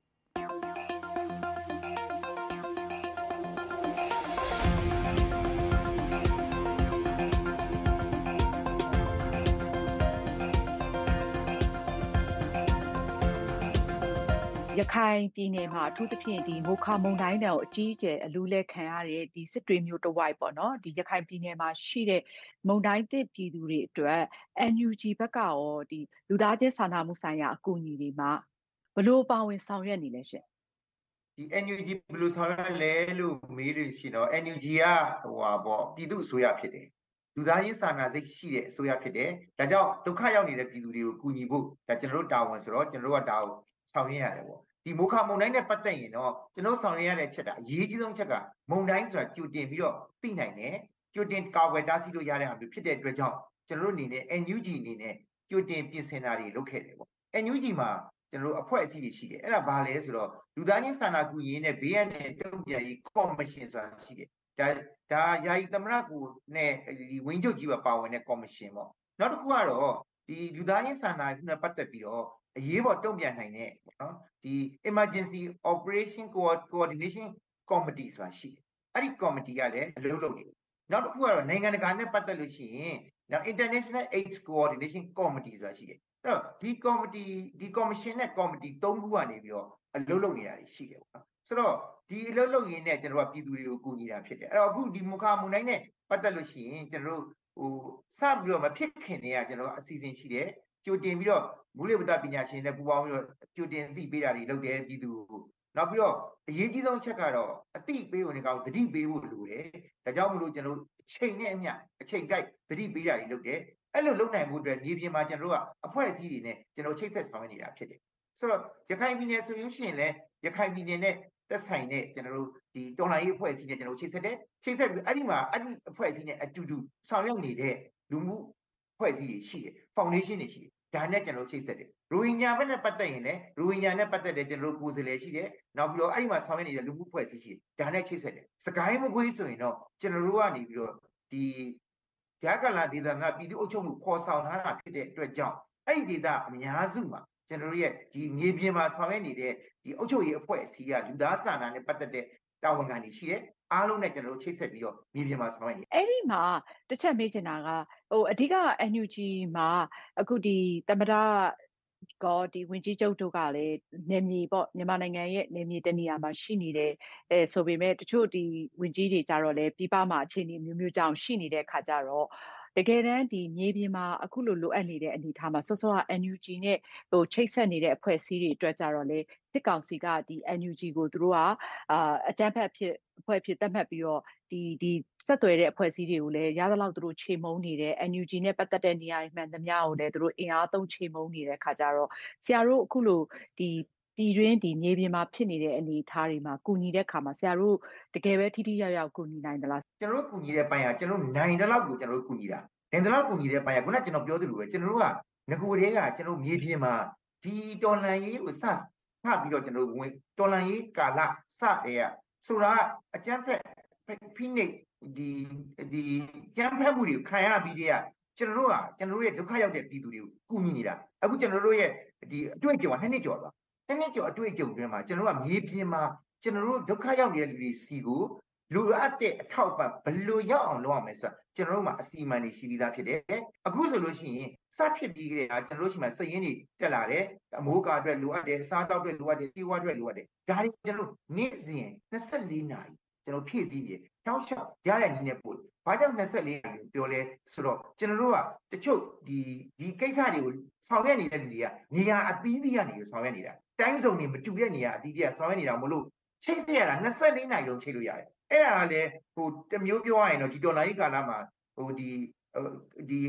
ရခိုင်ပြည်နယ်မှာအထူးသဖြင့်ဒီမိုခါမုန်တိုင်းတောင်အကြီးအကျယ်အလူးလဲခံရတဲ့ဒီစစ်တွေမျိုးတစ်ဝိုက်ပေါ့နော်ဒီရခိုင်ပြည်နယ်မှာရှိတဲ့မုန်တိုင်းသစ်ပြည်သူတွေအတွက် NUG ဘက်ကရောဒီလူသားချင်းစာနာမှုဆိုင်ရာအကူအညီတွေမှာဘလို့ပါဝင်ဆောင်ရွက်နေလဲရှင်ဒီ NUG ဘယ်လိုဆောင်ရွက်လဲလို့မေးလို့ရှိတော့ NUG ကပေါ့ပြည်သူအစိုးရဖြစ်တယ်လူသားချင်းစာနာစိတ်ရှိတဲ့အစိုးရဖြစ်တယ်ဒါကြောင့်ဒုက္ခရောက်နေတဲ့ပြည်သူတွေကိုကူညီဖို့ဒါကျွန်တော်တို့တာဝန်ဆိုတော့ကျွန်တော်တို့ကဒါကိုဆောင်ရွက်ရတယ်ပေါ့ဒီမိုခါမုန်တိုင်းနဲ့ပတ်သက်ရင်တော့ကျွန်တော်ဆောင်ရွက်ရတဲ့အချက်က အရေးကြီးဆုံးချက်ကမုန်တိုင်းဆိုတာကြိုတင်ပြီးတော့သိနိုင်တယ်ကြိုတင်ကာကွယ်တားဆီးလို့ရတဲ့အမျိုးဖြစ်တဲ့အတွက်ကြောင့်ကျွန်တော်တို့အနေနဲ့ NUG အနေနဲ့ကြိုတင်ပြင်ဆင်တာတွေလုပ်ခဲ့တယ်ပေါ့ NUG မှာကျွန်တော်တို့အဖွဲ့အစည်းတွေရှိတယ်အဲ့ဒါဘာလဲဆိုတော့လူသားချင်းစာနာကူညီရေးနဲ့ဘေးအန္တရာယ်တုံ့ပြန်ရေးကော်မရှင်ဆိုတာရှိတယ်ဒါယာယီသမရကိုနဲ့ဒီဝင်းချုပ်ကြီးပါဝင်တဲ့ကော်မရှင်ပေါ့နောက်တစ်ခုကတော့ဒီလူသားချင်းစာနာကူနဲ့ပတ်သက်ပြီးတော့အရေးပေါ်တုံ့ပြန်နိုင်တဲ့နော်ဒီ emergency operation coordination committee ဆိုတာရှိတယ်အဲ့ဒီ committee ကလည်းအလုပ်လုပ်နေတယ်နောက်တစ်ခုကတော့နိုင်ငံတကာနဲ့ပတ်သက်လို့ရှိရင်နောက် international AIDS coordination committee ဆိုတာရှိတယ်အဲ့တော့ဒီ committee ဒီ commission နဲ့ committee ၃ခုကနေပြီးတော့အလုပ်လုပ်နေတာရှိတယ်ပေါ့နော်ဆိုတော့ဒီအလုပ်လုပ်ရင်းနဲ့ကျွန်တော်ကပြည်သူတွေကိုကူညီတာဖြစ်တယ်အဲ့တော့အခုဒီမုခါမုန်တိုင်းနဲ့ပတ်သက်လို့ရှိရင်ကျွန်တော်တို့စပြီးတော့မဖြစ်ခင်တည်းကကျွန်တော်အစီအစဉ်ရှိတယ်ကြိုတင်ပြီးတော့မူလဝတ္တပညာရှင်နဲ့ပူးပေါင်းပြီးတော့ကြိုတင်သိပေးတာတွေလုပ်တယ်ပြည်သူကိုနောက်ပြီးတော့အရေးကြီးဆုံးချက်ကတော့အသိပေးဝင်ကောင်သတိပေးဖို့လိုတယ်ဒါကြောင့်မလို့ကျွန်တော်အချိန်နဲ့အမျှအချိန်ကိုက်သတိပေးတာတွေလုပ်တယ်အဲ့လိုလုပ်နိုင်မှုအတွက်မြေပြင်မှာကျွန်တော်တို့ကအဖွဲ့အစည်းတွေနဲ့ကျွန်တော်ချိတ်ဆက်ဆောင်ရွက်နေတာဖြစ်တယ်ဆိုတော့ရခိုင်ပြည်နယ်ဆိုရင်လည်းရခိုင်ပြည်နယ်နဲ့သက်ဆိုင်တဲ့ကျွန်တော်တို့ဒီတော်လိုင်းရေးအဖွဲ့အစည်းနဲ့ကျွန်တော်ချိတ်ဆက်တယ်ချိတ်ဆက်ပြီးအဲ့ဒီမှာအဲ့ဒီအဖွဲ့အစည်းနဲ့အတူတူဆောင်ရွက်နေတဲ့လူမှုအဖွဲ့အစည်းတွေရှိတယ် foundation တွေရှိတယ်ဒါနဲ့ကျွန်တော်ချိတ်ဆက်တယ်ရိုဟင်ဂျာဘက်နဲ့ပတ်သက်ရင်လည်းရိုဟင်ဂျာနဲ့ပတ်သက်တဲ့ကျွန်တော်တို့ကိုယ်စားလှယ်ရှိတယ်နောက်ပြီးတော့အဲ့ဒီမှာဆောင်ရွက်နေတဲ့လူမှုအဖွဲ့အစည်းရှိတယ်ဒါနဲ့ချိတ်ဆက်တယ်စကိုင်းမကွေးဆိုရင်တော့ကျွန်တော်တို့ကနေပြီးတော့ဒီဂျာကလာဒေသနာပြည်သူ့အုပ်ချုပ်မှုခေါ်ဆောင်ထားတာဖြစ်တဲ့အတွက်ကြောင့်အဲ့ဒီဒေသအများစုမှာကျွန်တော်တို့ရဲ့ဒီမြေပြင်မှာဆောင်ရွက်နေတဲ့ဒီအုပ်ချုပ်ရေးအဖွဲ့အစည်းကလူသားစာနာနဲ့ပတ်သက်တဲ့တာဝန်ခံတွေရှိတယ်အားလုံးနဲ့ကျွန်တော်တို့ချိတ်ဆက်ပြီးတော့မြေပြင်မှာဆောင်ရွက်နေအဲ့ဒီမှာတစ်ချက်မေးချင်တာကအဓိက NUG မှာအခုဒီသမ္မတကောဒီဝင်ကြီးချုပ်တို့ကလည်းနေမြေပေါ့မြန်မာနိုင်ငံရဲ့နေမြေတနေရာမှာရှိနေတယ်ဆိုပေမဲ့တချို့ဒီဝင်ကြီးတွေကြတော့လေပြည်ပမှာအခြေအနေမျိုးမျိုးကြောင့်ရှိနေတဲ့ခါကြတော့တကယ်တမ်းဒီမြေပြင်မှာအခုလိုအပ်နေတဲ့အနေအထားမှာစောစောက NUG နဲ့ချိတ်ဆက်နေတဲ့အဖွဲ့အစည်းတွေအတွက်ကြတော့လေစစ်ကောင်စီကဒီ NUG ကိုသူတို့ကအကြမ်းဖက်ဖြစ်အဖွဲ့ဖြစ်သတ်မှတ်ပြီးတော့ဒီဆက်သွယ်တဲ့အဖွဲ့အစည်းတွေကိုလည်းရသလောက်သူတို့ခြေမုံနေတယ် NUG နဲ့ပတ်သက်တဲ့နေရာတွေမှန်သမျှကိုလည်းသူတို့အင်အားသုံးခြေမုံနေတဲ့ခါကြတော့ဆရာတို့အခုလိုဒီပြည်တွင်းဒီမြေပြင်မှာဖြစ်နေတဲ့အနေအထားတွေမှာကူညီတဲ့ခါမှာဆရာတို့တကယ်ပဲထိထိရောက်ရောက်ကူညီနိုင်သလားကျွန်တော်တို့ကူညီတဲ့ပိုင်းကကျွန်တော်နိုင်တဲ့လောက်ကိုကျွန်တော်တို့ကူညီတာနိုင်တဲ့လောက်ကူညီတဲ့ပိုင်းကခုနကကျွန်တော်ပြောသလိုပဲကျွန်တော်တို့ကငကိုတွေကကျွန်တော်မြေပြင်မှာဒီတော်လန်ရေးကိုစပြီးတော့ကျွန်တော်ဝင်တော်လန်ရေးကာလစတဲ့ဆိုတာအကျန်းဖက်ဖိနှိပ်ဒီကျန်းဖက်မှုတွေခံရပြီးတဲ့ကျွန်တော်တို့ရဲ့ဒုက္ခရောက်တဲ့ပြည်သူတွေကိုကူညီနေတာအခုကျွန်တော်တို့ရဲ့ဒီအတွေ့အကြုံက2နှစ်ကျော်သွား2နှစ်ကျော်အတွေ့အကြုံတွင်မှာကျွန်တော်တို့ကမြေပြင်မှာကျွန်တော်တို့ဒုက္ခရောက်နေတဲ့လူတွေစီကိုလူရအပ်တဲ့အထောက်ပံ့ဘယ်လိုရောက်အောင်လုပ်ရမလဲဆိုတာကျွန်တော်တို့မှာအစီအမံတွေရှိပြီးသားဖြစ်တယ်အခုဆိုလို့ရှိရင်စဖြစ်ပြီးကြတဲ့ကျွန်တော်တို့ရှိမှစည်ရင်းတွေတက်လာတယ်အမိုးကာအတွက်လိုအပ်တယ်စားတောက်အတွက်လိုအပ်တယ်စီးပွားအတွက်လိုအပ်တယ်ဒါတွေကျွန်တော်တို့နေ့စဉ်24နာရီကျွန်တော်ဖြည့်ဆည်းပြီးတောက်လျှောက်ရတဲ့နည်းနဲ့ပို့ဘာကြောင့်24နာရီပြောလဲဆိုတော့ကျွန်တော်တို့ကတချို့ဒီကိစ္စတွေကိုဆောင်ရွက်နေတဲ့လူတွေကနေရာအသီးသီးကနေဆောင်ရွက်နေတာတိုင်းစုံတွေမတူတဲ့နေရာအသီးသီးကဆောင်ရွက်နေတာမလို့ချိတ်ဆက်ရတာ24နာရီလုံးချိတ်လို့ရတယ်အဲ့ဒါကလည်းတမျိုးပြောရရင်တော့ဒီဒေါ်လာကြီးကာလမှာဒီ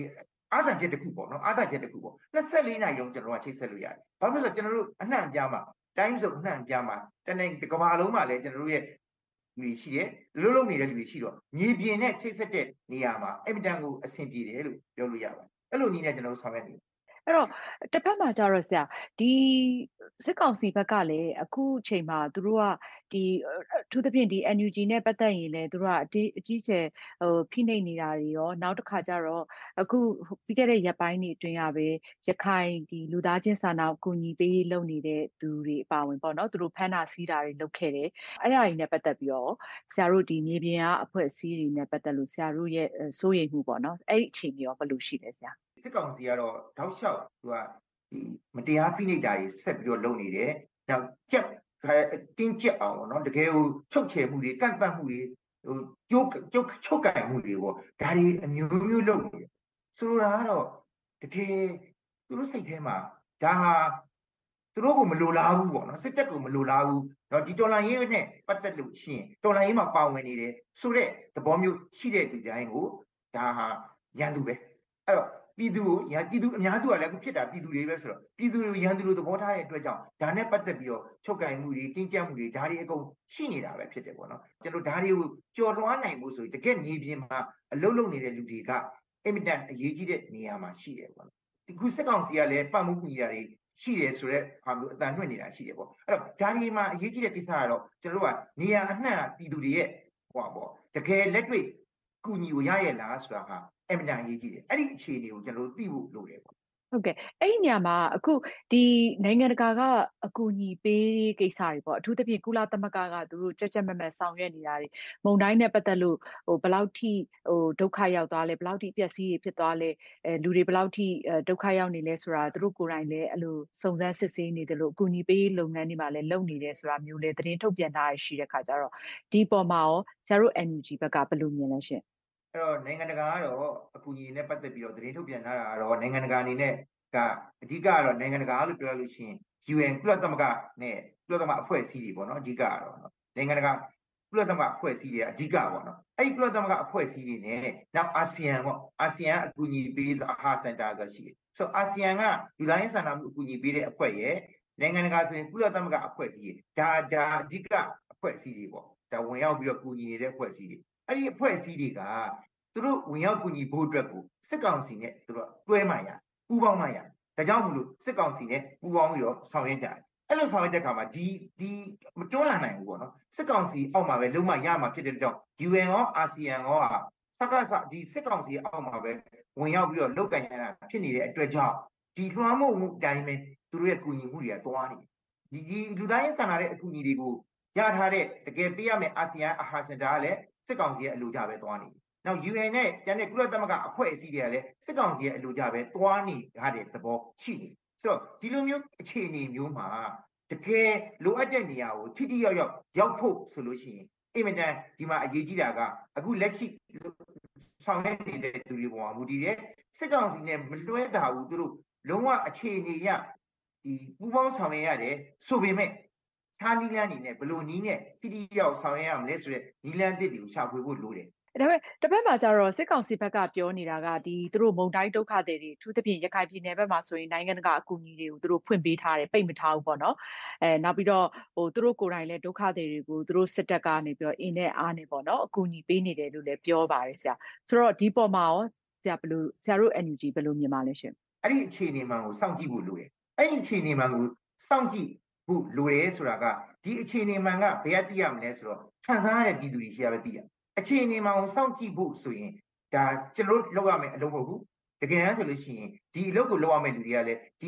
အားသာချက်တစ်ခုပေါ့နော်အားသာချက်တစ်ခုပေါ့24နာရီလုံးကျွန်တော်ကချိတ်ဆက်လို့ရတယ်ဘာဖြစ်လို့လဲဆိုတော့ကျွန်တော်တို့အနှံ့အပြားမှာတိုင်းစုံအနှံ့အပြားမှာတနေ့ကမ္ဘာလုံးမှာလည်းကျွန်တော်တို့ရဲ့လူတွေရှိတယ်လုံးနေတဲ့လူတွေရှိတော့မြေပြင်နဲ့ချိတ်ဆက်တဲ့နေရာမှာအင်မတန်ကိုအဆင်ပြေတယ်လို့ပြောလို့ရပါတယ်အဲ့လိုနည်းနဲ့ကျွန်တော်တို့ဆောင်ရွက်နေတယ်အဲ့တော့တစ်ဖက်မှာကျတော့ဆရာဒီစစ်ကောင်စီဘက်ကလည်းအခုချိန်မှာသူတို့ကဒီအထူးသဖြင့်ဒီ NUG နဲ့ပတ်သက်ရင်လည်းသူတို့ကအကြီးကျယ်ဖိနှိပ်နေတာတွေရောနောက်တစ်ခါကျတော့အခုပြီးခဲ့တဲ့ရက်ပိုင်းတွေအတွင်းကပဲရခိုင်ဒီလူသားချင်းစာနာကူညီပေးလုပ်နေတဲ့သူတွေအပါဝင်ပေါ့နော်သူတို့ဖမ်းတာစီးတာတွေလုပ်ခဲ့တယ်အဲ့ဒါတွေနဲ့ပတ်သက်ပြီးတော့ဆရာတို့ဒီမြေပြင်ကအဖွဲ့အစည်းတွေနဲ့ပတ်သက်လို့ဆရာတို့ရဲ့စိုးရိမ်မှုပေါ့နော်အဲ့ဒီအခြေအနေရောဘယ်လိုရှိလဲဆရာစစ်ကောင်စီကတော့တောက်လျှောက်သူကဒီမတရားဖိနှိပ်တာတွေဆက်ပြီးတော့လုပ်နေတယ်။နောက်တင်းကျပ်အောင်ပေါ့နော်တကယ်ကိုချုပ်ချယ်မှုတွေကန့်သတ်မှုတွေဟိုချုပ်ကန်မှုတွေပေါ့ဒါတွေအမျိုးမျိုးလုပ်နေတယ်။ဆိုလိုတာကတော့တကယ်သူတို့စိတ်ထဲမှာဒါဟာသူတို့ကိုမလိုလားဘူးပေါ့နော်စစ်တပ်ကိုမလိုလားဘူး။တော့ဒီတော်လှန်ရေးနဲ့ပတ်သက်လို့ရှိရင်တော်လှန်ရေးမှာပါဝင်နေတယ်ဆိုတဲ့သဘောမျိုးရှိတဲ့သူတိုင်းကိုဒါဟာရန်သူပဲ။အဲ့တော့ပြည်သူအများစုကလည်းအခုဖြစ်တာပြည်သူတွေပဲဆိုတော့ပြည်သူတွေရန်သူလိုသဘောထားတဲ့အတွက်ကြောင့်ဒါနဲ့ပတ်သက်ပြီးတော့ချုပ်ကင်မှုတွေတင်းကျပ်မှုတွေဒါတွေအကုန်ရှိနေတာပဲဖြစ်တယ်ပေါ့နော်ကျွန်တော်ဒါတွေကိုကြော်လွှားနိုင်ဖို့ဆိုရင်တကယ်မြေပြင်မှာအလုပ်လုပ်နေတဲ့လူတွေကအင်မတန်အရေးကြီးတဲ့နေရာမှာရှိတယ်ပေါ့နော်ဒီခုစစ်ကောင်စီကလည်းပတ်မှုကူညီတာတွေရှိတယ်ဆိုတော့ဟာမျိုးအတန်လွှင့်နေတာရှိတယ်ပေါ့အဲ့တော့ဒါတွေမှာအရေးကြီးတဲ့ကိစ္စကတော့ကျွန်တော်တို့ကနေရာအနှံ့ပြည်သူတွေရဲ့ဟောပေါ့တကယ်လက်တွေ့ကူညီကိုရရဲ့လားဆိုတာဟာအင်မတန်အရေးကြီးတယ်အဲ့ဒီအခြေအနေကိုကျွန်တော်တို့သိဖို့လိုတယ်ပေါ့ဟုတ်ကဲ့အဲ့ဒီနေရာမှာအခုဒီနိုင်ငံတကာကအကူအညီပေးကိစ္စတွေပေါ့အထူးသဖြင့်ကုလသမဂ္ဂကသူတို့ကြက်မက်မက်ဆောင်ရွက်နေတာတွေမုံတိုင်းနဲ့ပတ်သက်လို့ဘယ်လောက်ထိဒုက္ခရောက်သွားလဲဘယ်လောက်ထိပျက်စီးတွေဖြစ်သွားလဲလူတွေဘယ်လောက်ထိဒုက္ခရောက်နေလဲဆိုတာသူတို့ကိုယ်တိုင်လည်းအဲ့လိုစုံစမ်းစစ်ဆေးနေတယ်လို့အကူအညီပေးလုပ်ငန်းတွေမှာလည်းလုပ်နေတယ်ဆိုတာမျိုးလည်းသတင်းထုတ်ပြန်တာရှိတဲ့ခါကျတော့ဒီပေါ်မှာရောဆရာတို့ NUG ဘက်ကဘယ်လိုမြင်လဲရှင်အဲ့တော့နိုင်ငံတကာကတော့အကူအညီနဲ့ပတ်သက်ပြီးတော့သတင်းထုတ်ပြန်ထားတာကတော့နိုင်ငံတကာအနေနဲ့ကအဓိကကတော့နိုင်ငံတကာလို့ပြောလို့ရှိရင် UN ကုလသမဂ္ဂနဲ့ကုလသမဂ္ဂအဖွဲ့အစည်းတွေပေါ့နော်အဓိကကတော့နိုင်ငံတကာကုလသမဂ္ဂအဖွဲ့အစည်းတွေအဓိကပေါ့နော်အဲ့ဒီကုလသမဂ္ဂအဖွဲ့အစည်းတွေနဲ့နောက်အာဆီယံပေါ့အာဆီယံအကူအညီပေးတဲ့ AHA Center ကရှိတယ်ဆိုတော့အာဆီယံကလူသားချင်းစာနာမှုအကူအညီပေးတဲ့အဖွဲ့ရဲ့နိုင်ငံတကာဆိုရင်ကုလသမဂ္ဂအဖွဲ့အစည်းတွေဒါအဓိကအဖွဲ့အစည်းတွေပေါ့ဒါဝင်ရောက်ပြီးတော့ကူညီနေတဲ့အဖွဲ့အစည်းတွေအဲ့ဒီအဖွဲ့အစည်းတွေကသူတို့ဝင်ရောက်ကူညီဖို့အတွက်ကိုစစ်ကောင်စီနဲ့သူတို့တွဲမှရပူးပေါင်းမှရဒါကြောင့်မလို့စစ်ကောင်စီနဲ့ပူးပေါင်းပြီးတော့ဆောင်ရွက်ကြတယ်အဲ့လိုဆောင်ရွက်တဲ့အခါမှာဒီမတွန်းလာနိုင်ဘူးပေါ့နော်စစ်ကောင်စီအောက်မှာပဲလုံးဝရမှာဖြစ်တဲ့ကြောင့် UN ရောအာဆီယံရောစကားဒီစစ်ကောင်စီအောက်မှာပဲဝင်ရောက်ပြီးတော့လုတ်ကန်ရတာဖြစ်နေတဲ့အတွက်ကြောင့်ဒီလွှမ်းမိုးမှုအတိုင်းပဲသူတို့ရဲ့ကူညီမှုတွေကတွားနေဒီလူသားရေးစာနာတဲ့အကူအညီတွေကိုရထားတဲ့တကယ်ပေးရမယ့်အာဆီယံAHA Centerကလည်းစစ်ကောင်စီရဲ့အလိုကြပဲတွားနေနောက် UN နဲ့ကျန်တဲ့ကုလသမဂ္ဂအဖွဲ့အစည်းတွေကလည်းစစ်ကောင်စီရဲ့အလိုကြပဲတွားနေရတဲ့သဘောရှိနေဆိုတော့ဒီလိုမျိုးအခြေအနေမျိုးမှာတကယ်လိုအပ်တဲ့နေရာကိုထိထိရောက်ဖို့ဆိုလို့ရှိရင်အင်မတန်ဒီမှာအရေးကြီးတာကအခုလက်ရှိဆောင်ရွက်နေတဲ့သူတွေပေါ်မှာမူတည်တယ်စစ်ကောင်စီနဲ့မလွှဲတာဘူးသူတို့လုံးဝအခြေအနေရဒီပူပေါင်းဆောင်ရွက်ရတယ်ဆိုပေမဲ့ခြားနီးလန်းနေနဲ့ဘလို့နီးနဲ့ထိထိရောက်ဆောင်ရွက်ရမလဲဆိုတဲ့နီးလန်းတစ်တွေကိုရှာဖွေဖို့လိုတယ်ဒါပေမဲ့တစ်ဖက်မှာကျတော့စစ်ကောင်စီဘက်ကပြောနေတာကဒီသူတို့မုံတိုင်းဒုက္ခတွေတွေအထူးသဖြင့်ရခိုင်ပြည်နယ်ဘက်မှာဆိုရင်နိုင်ငံတကာအကူအညီတွေကိုသူတို့ဖွင့်ပေးထားတယ်ပိတ်မထားဘူးပေါ့နော်နောက်ပြီးတော့သူတို့ကိုယ်တိုင်လည်းဒုက္ခတွေကိုသူတို့စစ်တပ်ကနေပြီးတော့အင်းနဲ့အားနေပေါ့နော်အကူအညီပေးနေတယ်လို့လည်းပြောပါတယ်ဆရာဆိုတော့ဒီပေါ်မှာရောဆရာတို့ NUG ဘယ်လိုမြင်ပါလဲရှင်အဲ့ဒီအခြေအနေမှန်ကိုစောင့်ကြည့်ဖို့လိုတယ်အဲ့ဒီအခြေအနေမှန်ကိုစောင့်ကြည့်ဖို့လိုတယ်ဆိုတာကဒီအခြေအနေမှန်ကဘယ်ကသိရမလဲဆိုတော့ခံစားရတဲ့ပြည်သူတွေရှိရပဲသိရအခြေအနေမှန်ကိုစောင့်ကြည့်ဖို့ဆိုရင်ဒါကျွန်တော်လုပ်ရမယ်အလုပ်မဟုတ်ဘူးတကယ်တမ်းဆိုလို့ရှိရင်ဒီအလုပ်ကိုလုပ်ရမယ့်လူတွေကလည်းဒီ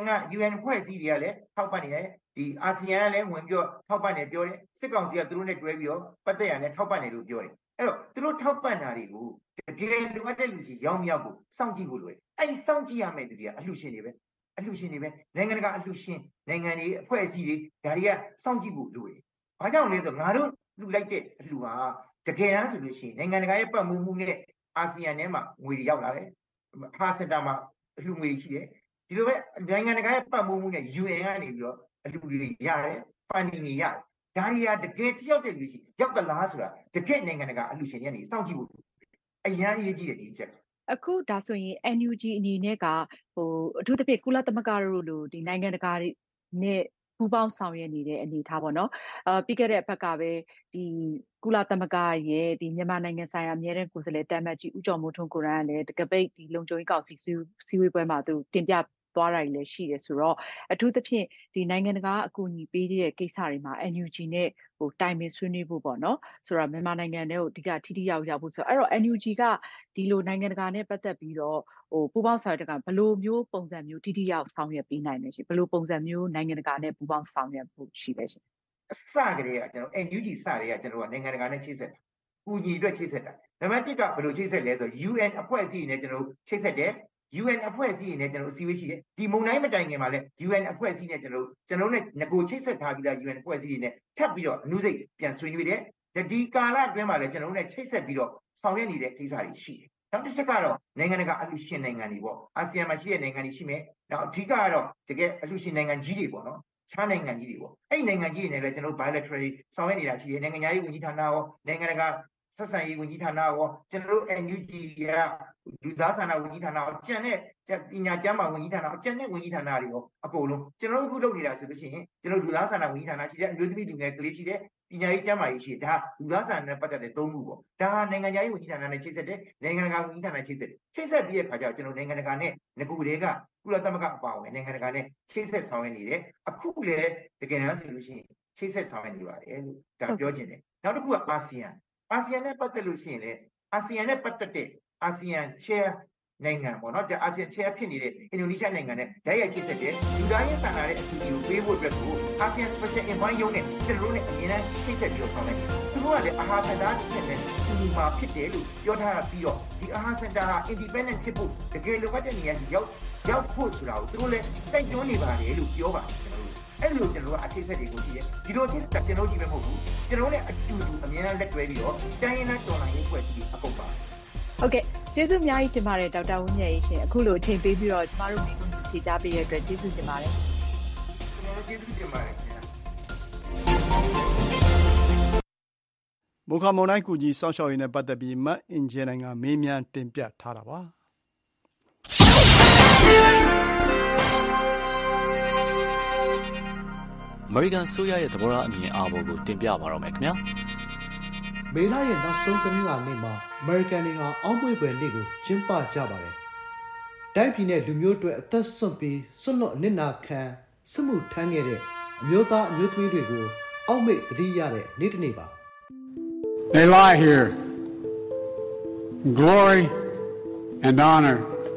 UN ဖွဲ့စည်းတွေကလည်းထောက်ပံ့နေတယ်ဒီအာဆီယံကလည်းဝင်ပြီးတော့ထောက်ပံ့နေပြောတယ်စစ်ကောင်စီကသူတို့နဲ့တွဲပြီးတော့ပတ်သက်ရနဲ့ထောက်ပံ့နေလို့ပြောတယ်အဲ့တော့သူတို့ထောက်ပံ့တာတွေကိုတကယ်လိုအပ်တဲ့လူစီရောက်မြောက်ကိုစောင့်ကြည့်ဖို့လိုတယ်အဲ့ဒီစောင့်ကြည့်ရမယ့်လူတွေကအလှူရှင်တွေပဲနိုင်ငံတကာအလှူရှင်နိုင်ငံတွေအဖွဲ့အစည်းတွေဒါတွေကစောင့်ကြည့်ဖို့လိုတယ်ဘာကြောင့်လဲဆိုတော့ငါတို့လှူလိုက်တဲ့အလှူဟာတကယ်တမ်းဆိုလို့ရှိရင်နိုင်ငံတကာရဲ့ပတ်မှုမှုနဲ့အာဆီယံထဲမှာငွေတွေရောက်လာတယ်ဟာစင်တာမှာအလှူငွေရှိတယ်ဒီလိုပဲနိုင်ငံတကာရဲ့ပတ်မှုမှုနဲ့ UN ကနေပြီးတော့အလှူတွေရတယ် funding တွေရတယ်ဒါတွေကတကယ်တယောက်တဲ့လူရှိရောက်သလားဆိုတာတကယ်နိုင်ငံတကာအလှူရှင်တွေကနေစောင့်ကြည့်ဖို့အရန်အရေးကြီးတယ်ဒီချက်အခုဒါဆိုရင် NUG အနေနဲ့ကအထူးသဖြင့်ကုလသမဂ္ဂတို့လိုဒီနိုင်ငံတကာတွေနဲ့ပူးပေါင်းဆောင်ရွက်နေတဲ့အနေအထားပေါ့နော်ပြီးခဲ့တဲ့အပတ်ကပဲဒီကုလသမဂ္ဂရဲ့ဒီမြန်မာနိုင်ငံဆိုင်ရာအမြဲတမ်းကိုယ်စားလှယ်တာမတ်ကြီးဦးကျော်မိုးထွန်းကိုယ်တိုင်ကလည်းတကပိတ်ဒီလုံခြုံရေးကောင်စီစည်းဝေးပွဲမှာသူတင်ပြသွားတာလည်းရှိတယ်ဆိုတော့အထူးသဖြင့်ဒီနိုင်ငံတကာအကူအညီပေးတဲ့ကိစ္စတွေမှာ NUG နဲ့တိုင်ပင်ဆွေးနွေးဖို့ပေါ့နော်ဆိုတော့မြန်မာနိုင်ငံနဲ့အဓိကထိထိရောက်ဖို့ဆိုတော့အဲ့တော့ NUG ကဒီလိုနိုင်ငံတကာနဲ့ပတ်သက်ပြီးတော့ပူးပေါင်းဆောင်ရွက်တဲ့ကဘယ်လိုမျိုးပုံစံမျိုးထိထိရောက်ဆောင်ရွက်ပေးနိုင်လဲရှင်ဘယ်လိုပုံစံမျိုးနိုင်ငံတကာနဲ့ပူးပေါင်းဆောင်ရွက်ဖို့ရှိလဲရှင်အစကတည်းကကျွန်တော် NUG စတည်းကကျွန်တော်ကနိုင်ငံတကာနဲ့ချိတ်ဆက်တာကူညီအတွက်ချိတ်ဆက်တာနံပါတ်1ကဘယ်လိုချိတ်ဆက်လဲဆိုတော့ UN အဖွဲ့အစည်းနဲ့ကျွန်တော်ချိတ်ဆက်တယ် UN အဖွဲ့အစည်းနဲ့ကျွန်တော်အစည်းအဝေးရှိတယ်ဒီမုံတိုင်းမတိုင်ခင်မှာလဲ UN အဖွဲ့အစည်းနဲ့ကျွန်တော်နဲ့ငကိုချိတ်ဆက်ထားပြီးသား UN အဖွဲ့အစည်းတွေနဲ့ထပ်ပြီးတော့အနုစိတ်ပြန်ဆွေးနွေးတယ်ဒီကာလအတွင်းမှာလဲကျွန်တော်နဲ့ချိတ်ဆက်ပြီးတော့ဆောင်ရွက်နေတဲ့ကိစ္စတွေရှိတယ်နောက်တစ်ချက်ကတော့နိုင်ငံတကာအလှူရှင်နိုင်ငံတွေပေါ့အာဆီယံမှာရှိတဲ့နိုင်ငံတွေရှိမယ်နောက်အဓိကကတော့တကယ်အလှူရှင်နိုင်ငံကြီးတွေပေါ့နော်ခြားနိုင်ငံကြီးတွေပေါ့အဲ့နိုင်ငံကြီးတွေနဲ့လည်းကျွန်တော် bilateral ဆောင်ရွက်နေတာရှိတယ်နိုင်ငံသားရေးဝန်ကြီးဌာနရောနိုင်ငံတကာဆက်ဆံရေးဝန်ကြီးဌာနရောကျွန်တော်တို့ NUG ကလူသားစာနာဝန်ကြီးဌာနရောကျန်တဲ့ပညာကျန်းမာဝန်ကြီးဌာနရောကျန်တဲ့ဝန်ကြီးဌာနတွေရောအကုန်လုံးကျွန်တော်တို့အခုလုပ်နေတာဆိုလို့ရှိရင်ကျွန်တော်လူသားစာနာဝန်ကြီးဌာနရှိတယ်အမျိုးသမီးလူငယ်ကလေးရှိတယ်ပညာရေးကျန်းမာရေးရှိတယ်ဒါလူသားစာနာနဲ့ပတ်သက်တဲ့၃ခုပေါ့ဒါဟာနိုင်ငံသားရေးဝန်ကြီးဌာနနဲ့ချိတ်ဆက်တယ်နိုင်ငံတကာဝန်ကြီးဌာနချိတ်ဆက်တယ်ချိတ်ဆက်ပြီးတဲ့အခါကျတော့ကျွန်တော်နိုင်ငံတကာနဲ့ငကူတွေကကုလသမဂ္ဂအပါအဝင်နိုင်ငံတကာနဲ့ချိတ်ဆက်ဆောင်ရွက်နေတယ်အခုလည်းတကယ်တမ်းဆိုလို့ရှိရင်ချိတ်ဆက်ဆောင်ရွက်နေပါတယ်လို့ဒါပြောချင်တယ်နောက်တစ်ခုကအာဆီယံနဲ့ပတ်သက်လို့ရှိရင်လည်းအာဆီယံနဲ့ပတ်သက်တဲ့အာဆီယံ chair နိုင်ငံပေါ့နော်အာဆီယံ chair ဖြစ်နေတဲ့အင်ဒိုနီးရှားနိုင်ငံနဲ့ဓာတ်ရိုက်ချိတ်ဆက်တဲ့လူသားရေးစာနာတဲ့အစီအစဉ်ကိုပေးဖို့အတွက်ကိုအာဆီယံ special envoy ရုံးနဲ့ကျွန်တော်တို့နဲ့အမြဲတမ်းချိတ်ဆက်ပြီးတော့ဆောင်ရွက်နေတယ်သူတို့ကလည်းအာဟာစင်တာဖြစ်တဲ့ဒီမှာဖြစ်တယ်လို့ပြောထားပြီးတော့ဒီအာဟာစင်တာဟာ independent ဖြစ်ဖို့တကယ်လိုအပ်တဲ့နေရာကြီးရောက်ဖို့ဆိုတာကိုသူတို့လည်းတိုက်တွန်းနေပါတယ်လို့ပြောပါတယ်အဲ့လိုကျွန်တော်တို့အထိတ်ဆက်တွေကိုရှိတယ်ဒီလိုအထိတ်ဆက်ကျွန်တော်ကြီးပဲမဟုတ်ဘူးကျွန်တော်လည်းအတူတူအမြဲတမ်းလက်တွဲပြီးတော့တိုင်းရင်းသားတော်လှန်ရေးဖွဲ့စည်းအကုန်ပါဟုတ်ကဲ့ကျေးဇူးအများကြီးတင်ပါတယ်ဒေါက်တာဝင်းမြတ်ရေးရှင်အခုလိုအချိန်ပေးပြီးတော့ကျမတို့မိကုန်းဖြေကြားပေးရတဲ့အတွက်ကျေးဇူးတင်ပါတယ်ကျွန်တော်ကျေးဇူးတင်ပါတယ်ခင်ဗျာမိုခါမွန်တိုင်းကူကြီးစောင့်ရှောက်ရေးနဲ့ပတ်သက်ပြီးမတ်အင်ဂျင်နိုင်ကမေးမြန်းတင်ပြထားတာပါအမေရိကန်ဆိုရရဲ့သဘောထားအမြင်အာဘော်ကိုတင်ပြပါတော့မယ်ခင်ဗျာမေလရဲ့နောက်ဆုံးတနင်္လာနေ့မှာအမေရိကန်တွေဟာအောက်မေ့ပွဲနေ့ကိုကျင်းပကြပါတယ်။တိုင်းပြည်နဲ့လူမျိုးတွေအသက်ဆွန့်ပြီးဆွလွတ်အနစ်နာခံစစ်မှုထမ်းခဲ့တဲ့အမျိုးသားအမျိုးသမီးတွေကိုအောက်မေ့သတိရတဲ့နေ့တစ်နေ့ပါ They lie here in glory and honor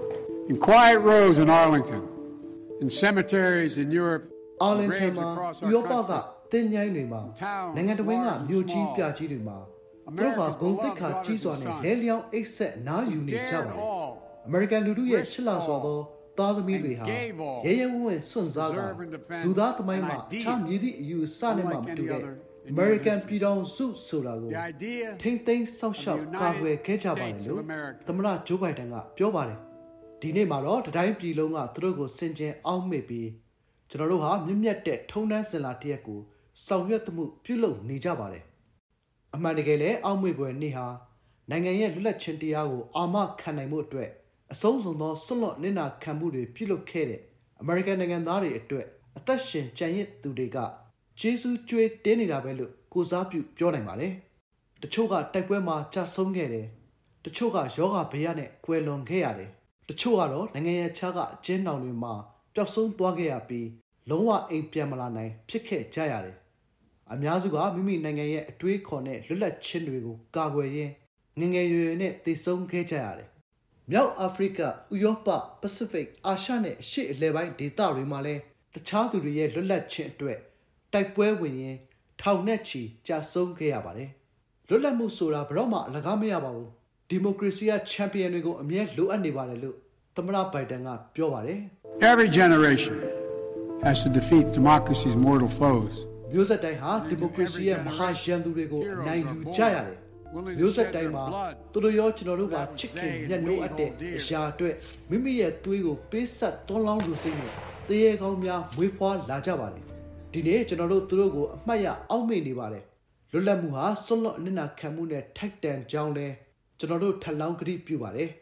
in quiet rows in Arlington in cemeteries in Europe အာလင်တန်မှာဥရောပကတင်ញိုင်းတွေမှာနိုင်ငံတော်ကမြို့ကြီးပြကြီးတွေမှာသူတို့ကဂုံတိတ်ခါကြီးစွာနဲ့လဲလျောင်းအိတ်ဆက်နားယူနေကြပါတယ်အမေရိကန်လူထုရဲ့ချစ်လာစွာသောသားသမီးတွေဟာရဲရဲဝံ့ဝံ့စွန့်စားကလူသားသမိုင်းမှာချမ်းမြေသည့်အယူအဆနဲ့မှမတူတဲ့အမေရိကန်ပြည်ထောင်စုဆိုတာကိုထိမ့်သိမ်းဆောက်ရှောက်ကာကွယ်ခဲ့ကြပါတယ်လို့သမ္မတဂျိုးဘိုင်ဒန်ကပြောပါတယ်ဒီနေ့မှာတော့တိုင်းပြည်လုံးကသူတို့ကိုစင်ကြယ်အောက်မေ့ပြီးကျွန်တော်တို့ဟာမြင့်မြတ်တဲ့ထုံးတမ်းစင်လာတစ်ရက်ကိုဆောင်ရွက်မှုပြုလုပ်နေကြပါတယ်အမှန်တကယ်လည်းအောက်မေ့ပွဲနေ့ဟာနိုင်ငံရဲ့လွတ်လပ်ခြင်းတရားကိုအာမခံနိုင်မှုအတွက်အဆုံးစွန်သောဆွလွတ်နစ်နာခံမှုတွေပြုလုပ်ခဲ့တဲ့အမေရိကန်နိုင်ငံသားတွေအတွက်အသက်ရှင်ကျန်ရစ်သူတွေကကျေးဇူးကြွေးတင်းနေတာပဲလို့ကိုစားပြုပြောနိုင်ပါတယ်တချို့ကတိုက်ပွဲမှာကြာဆုံးခဲ့တယ်တချို့ကယောဂဗျာနဲ့ကွယ်လွန်ခဲ့ရတယ်တချို့ကတော့နိုင်ငံရဲ့ခြားကအကျဉ်းထောင်တွေမှာပျောက်ဆုံးသွားခဲ့ရပြီးလုံးဝအိမ်ပြန်မလာနိုင်ဖြစ်ခဲ့ကြရတယ်အများစုကမိမိနိုင်ငံရဲ့အတွေးခေါ်နဲ့လွတ်လပ်ခြင်းတွေကိုကာကွယ်ရင်းငငယ်ရွယ်ရွယ်နဲ့တည်ဆုံခဲ့ကြရတယ်မြောက်အာဖရိကဥရောပပစိဖိတ်အာရှနဲ့အရှေ့အလယ်ပိုင်းဒေသတွေမှာလည်းတခြားသူတွေရဲ့လွတ်လပ်ခြင်းအတွက်တိုက်ပွဲဝင်ရင်းထောင်နဲ့ချီကြာဆုံးခဲ့ရပါတယ်လွတ်လပ်မှုဆိုတာဘယ်တော့မှအလကားမရပါဘူးဒီမိုကရေစီကချန်ပီယံတွေကိုအမြဲလိုအပ်နေပါတယ်လို့သမ္မတဘိုင်ဒန်ကပြောပါတယ် Every generation has to defeat democracy's mortal foes. မျိုးဆက်တိုင်းဟာဒီမိုကရေစီရဲ့မဟာရန်သူတွေကိုအနိုင်ယူကြရတယ်မျိုးဆက်တိုင်းမှာသူတို့ရောကျွန်တော်တို့ကချစ်ခင်ညှက်နှိုးအပ်တဲ့အရာအတွက်မိမိရဲ့သွေးကိုပေးဆက်တွန်းလောင်းလူစိတ်နဲ့တရေကောင်းများမွေးဖွားလာကြပါတယ်ဒီနေ့ကျွန်တော်တို့သူတို့ကိုအမှတ်ရအောက်မေ့နေပါတယ်လွတ်လပ်မှုဟာဆွလွတ်အနစ်နာခံမှုနဲ့ထိုက်တန်ကြောင်းလဲကျွန်တော်တို့ထပ်လောင်းကတိပြုပါတယ်ဒ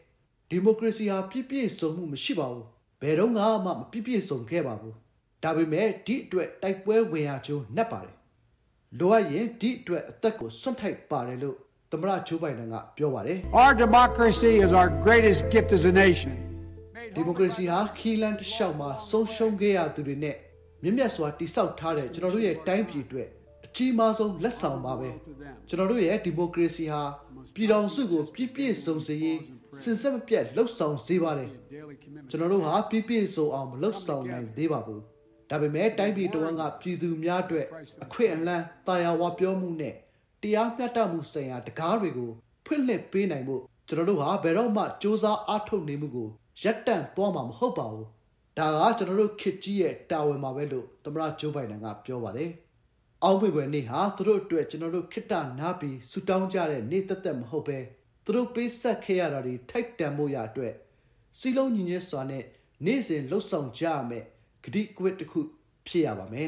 ဒီမိုကရေစီဟာပြည့်ပြည့်စုံမှုမရှိပါဘူးဘယ်တော့မှမပြည့်ပြည့်စုံခဲ့ပါဘူးဒါပေမဲ့ဒီအတွက်တိုက်ပွဲဝင်ရကျိုးနှက်ပါတယ်လိုအပ်ရင်ဒီအတွက်အသက်ကိုစွန့်ထိုက်ပါတယ်လို့သမ္မတဂျိုးဘိုင်ဒန်ကပြောပါတယ် Our democracy is our greatest gift as a nation. ဒီမိုကရေစီဟာခီလန်တစ်လျှောက်မှာဆုံးရှုံးခဲ့ရသူတွေနဲ့မြင့်မြတ်စွာတည်ဆောက်ထားတဲ့ကျွန်တော်တို့ရဲ့တိုင်းပြည်အတွက်အကြီးမားဆုံးလက်ဆောင်ပါပဲကျွန်တော်တို့ရဲ့ဒီမိုကရေစီဟာပြည်ထောင်စုကိုပြည့်ပြည့်စုံစေရေးစင်စစ်မပြတ်လှုပ်ဆောင်စေပါတယ်ကျွန်တော်တို့ဟာပြည့်ပြည့်စုံအောင်မလှုပ်ဆောင်နိုင်သေးပါဘူးဒါပေမဲ့တိုင်းပြည်တော်ကပြည်သူများအတွက်အခွင့်အလမ်းတာယာဝပြောမှုနဲ့တရားမျှတမှုဆိုင်ရာတကားတွေကိုဖွင့်လှစ်ပေးနိုင်ဖို့ကျွန်တော်တို့ဟာဘယ်တော့မှစ조사အားထုတ်နေမှုကိုရပ်တန့်သွားမှာမဟုတ်ပါဘူးဒါကကျွန်တော်တို့ခေတ်ကြီးရဲ့တာဝန်ပါပဲလို့သမ္မတဂျိုးဘိုင်ဒန်ကပြောပါတယ်အောက်မေ့ပွဲနေ့ဟာသူတို့အတွက်ကျွန်တော်တို့ခေတ္တနားပြီးဆူတောင်းကြတဲ့နေ့သက်သက်မဟုတ်ပဲသူတို့ပေးဆက်ခဲ့ရတာတွေထိုက်တန်မှုရအတွက်စီလုံးညီညွတ်စွာနဲ့နေ့စဉ်လှုပ်ဆောင်ကြရမယ်ဂတိကဝတ်တစ်ခုဖြစ်ရပါမယ်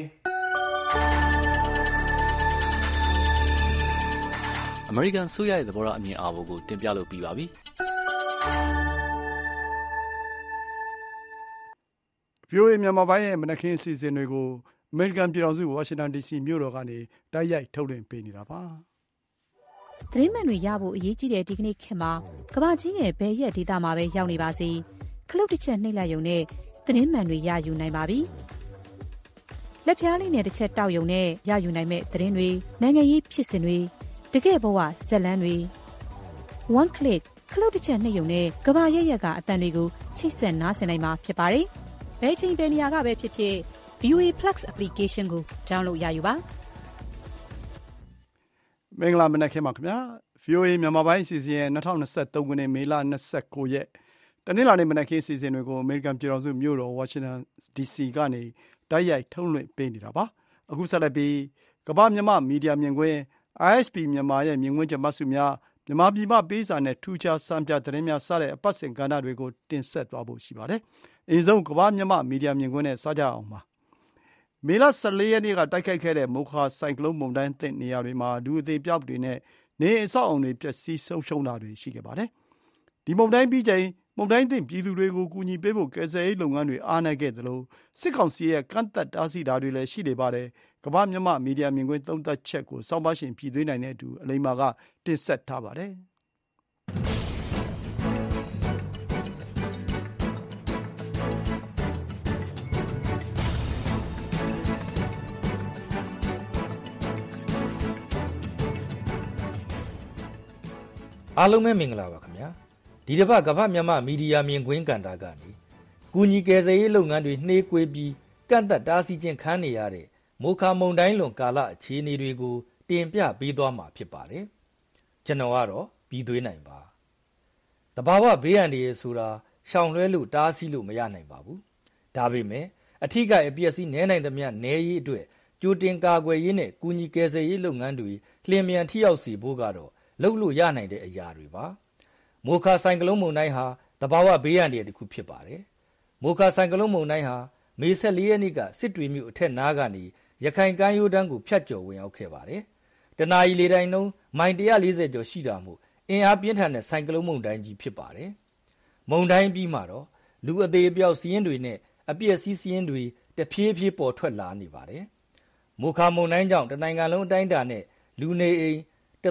အမေရိကန်ဆိုရရဲ့သဘောထားအမြင်အာဘော်ကိုတင်ပြလို့ပြီးပါပြီ။ VOA မြန်မာပိုင်းရဲ့မနက်ခင်းအစီအစဉ်တွေကိုအမေရိကန်ပြည်ထောင်စုဝါရှင်တန် DC မြို့တော်ကနေတိုက်ရိုက်ထုတ်လွှင့်ပေးနေတာပါ။သတင်းမှန်တွေရဖို့အရေးကြီးတဲ့ဒီကနေ့ခေတ်မှာကမ္ဘာကြီးရဲ့ဘယ်ရက်ဒေသမှာပဲရောက်နေပါစေခလုတ်တစ်ချက်နှိပ်လိုက်ရုံနဲ့သတင်းမှန်တွေရယူနိုင်ပါပြီ။လက်ဖျားလေးနဲ့တစ်ချက်တောက်ရုံနဲ့ရယူနိုင်မဲ့သတင်းတွေနိုင်ငံရေးဖြစ်စဉ်တွေတကယ့်ဘဝဇက်လန်းတွေ one click ခလုတ်တစ်ချက်နှိပ်ရုံနဲ့ကမ္ဘာရဲ့ကအတန်တွေကိုချိတ်ဆက်နားဆင်နိုင်မှာဖြစ်ပါတယ်။ဘယ်ချိန်ဘယ်နေရာကပဲဖြစ်ဖြစ် VOA Plus application ကို download ရယူပါမင်္ဂလာမနက်ခင်းပါခင်ဗျာ VOA မြန်မာပိုင်းအစီအစဉ်ရဲ့2023ခုနှစ်မေလ29ရက်တနင်္လာနေ့မနက်ခင်းအစီအစဉ်တွေကိုအမေရိကန်ပြည်ထောင်စုမြို့တော်ဝါရှင်တန် DC ကနေတိုက်ရိုက်ထုတ်လွှင့်ပေးနေတာပါအခုဆက်လက်ပြီးကမ္ဘာမြန်မာမီဒီယာမြင်ကွင်း ISP မြန်မာရဲ့မြင်ကွင်းချက်မှတ်စုများမြန်မာပြည်မှပေးစာနဲ့ထူးခြားစံပြသတင်းများစတဲ့အပတ်စဉ်ကဏ္ဍတွေကိုတင်ဆက်သွားဖို့ရှိပါတယ်အရင်ဆုံးကမ္ဘာမြန်မာမီဒီယာမြင်ကွင်းနဲ့စကြအောင်ပါမေလ14ရက်နေ့ကတိုက်ခိုက်ခဲ့တဲ့မိုခါဆိုင်ကလုန်းမုန်တိုင်းသင့်နေရာတွေမှာလူအသေးပြောက်တွေနဲ့နေအဆောက်အုံတွေပျက်စီးဆုံးရှုံးတာတွေရှိခဲ့ပါတယ်ဒီမုန်တိုင်းပြီးချိန်မုန်တိုင်းသင့်ပြည်သူတွေကိုကူညီပေးဖို့ကယ်ဆယ်ရေးလုပ်ငန်းတွေအားနည်းခဲ့သလိုစစ်ကောင်စီရဲ့ကန့်သက်တားဆီးတာတွေလည်းရှိနေပါတယ်ကမ္ဘာမြန်မာမီဒီယာမြင်ကွင်းသုံးသပ်ချက်ကိုစောင့်ပါရှင်ပြည်သွင်းနိုင်တဲ့အတူအလိမ္မာကတင်ဆက်ထားပါတယ်အားလုံးပဲမင်္ဂလာပါခင်ဗျာဒီတစ်ပတ်ကမ္ဘာမြန်မာမီဒီယာမြင်ကွင်းကဏ္ဍကနေကူညီကယ်ဆယ်ရေးလုပ်ငန်းတွေနှေးကွေးပြီးကန့်သက်တားဆီးခြင်းခံနေရတဲ့မိုခါမုန်တိုင်းလွန်ကာလအခြေအနေတွေကိုတင်ပြပေးသွားမှာဖြစ်ပါတယ်ကျွန်တော်ကတော့ပြီးသွေးနိုင်ပါတဘာဝဘေးအန္တရာယ်ဆိုတာရှောင်လွှဲလို့တားဆီးလို့မရနိုင်ပါဘူးဒါပေမဲ့အထီးကအပျက်စီးနည်းနိုင်သမျှနည်းရေးအတွက်ကြိုတင်ကာကွယ်ရေးနဲ့ကူညီကယ်ဆယ်ရေးလုပ်ငန်းတွေလျင်မြန်ထိရောက်စေဖို့ကတော့လုပ်လို့ရနိုင်တဲ့အရာတွေပါမိုခါဆိုင်ကလုန်းမုန်တိုင်းဟာတဘာဝဘေးအန္တရာယ်တစ်ခုဖြစ်ပါတယ်မိုခါဆိုင်ကလုန်းမုန်တိုင်းဟာမေ14ရက်နေ့ကစစ်တွေမြို့အထက်နားကနေရခိုင်ကမ်းရိုးတန်းကိုဖြတ်ကျော်ဝင်ရောက်ခဲ့ပါတယ်တနအီလေတိုင်းနှုန်းမိုင်140ကျော်ရှိတာမို့အင်အားပြင်းထန်တဲ့ဆိုင်ကလုန်းမုန်တိုင်းကြီးဖြစ်ပါတယ်မုန်တိုင်းပြီးမှတော့လူအသေးအပျောက်စီးရင်တွေနဲ့အပြည့်စီးစီးရင်တွေတဖြည်းဖြည်းပေါ်ထွက်လာနေပါတယ်မိုခါမုန်တိုင်းကြောင့်တနိုင်ငံလုံးအတိုင်းအတာနဲ့လူနေအိမ်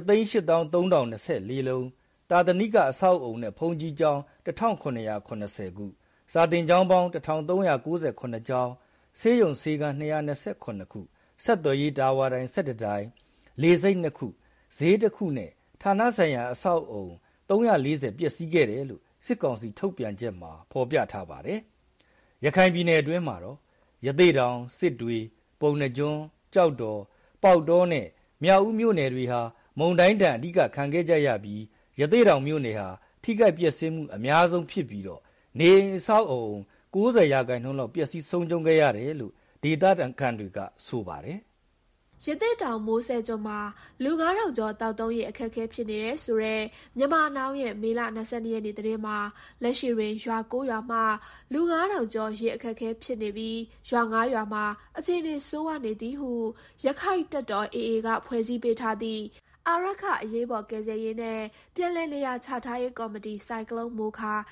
1,83,024 လုံးတာသနိကအဆောက်အုံနဲ့ဖုန်ကြီးကျောင်း1,980 ခုစာတင်ကျောင်းပေါင်း1,398 ကျောင်းဆေးရုံဆေးခန်း229ခုဆက်သွယ်ရေးတာဝါတိုင်း17တိုင်းလေဆိပ်2ခုဈေး1ခုနဲ့ဌာနဆိုင်ရာအဆောက်အုံ340ပျက်စီးခဲ့တယ်လို့စစ်ကောင်စီထုတ်ပြန်ချက်မှာဖော်ပြထားပါတယ်ရခိုင်ပြည်နယ်အတွင်းမှာတော့ရသေ့တောင်စစ်တွေပုံနှကျွန်းကြောက်တော်ပေါက်တော်နဲ့မြောက်ဦးမြို့နယ်တွေဟာမုန်တိုင်းတန်အဓိကခံခဲ့ကြရပြီးရသေ့တောင်မြို့နယ်ဟာထိခိုက်ပျက်စီးမှုအများဆုံးဖြစ်ပြီးတော့နေအဆောက်အုံ90%လောက်ပျက်စီးဆုံးရှုံးခဲ့ရတယ်လို့ဒေသခံတွေကဆိုပါတယ်ရသေ့တောင်မိုးဆဲကျွန်းမှာလူ9000ကျော်တောက်သုံးရေအခက်အခဲဖြစ်နေတဲ့ဆိုတော့မြန်မာနောင်ရဲ့မေလ22ရက်နေ့သတင်းမှာလက်ရှိတွင်ရွာ9ရွာမှာလူ9000ကျော်ရေအခက်အခဲဖြစ်နေပြီးရွာ9ရွာမှာအခြေအနေဆိုးဝါးနေသည်ဟုရခိုင်တပ်တော် AA ကဖွဲ့စည်းပေးထားသည့်အာရခအရေးပေါ်ကယ်ဆယ်ရေးနဲ့ပြည်내နေရာချထားရေးကော်မတီဆိုင်ကလုန်းမိုခါ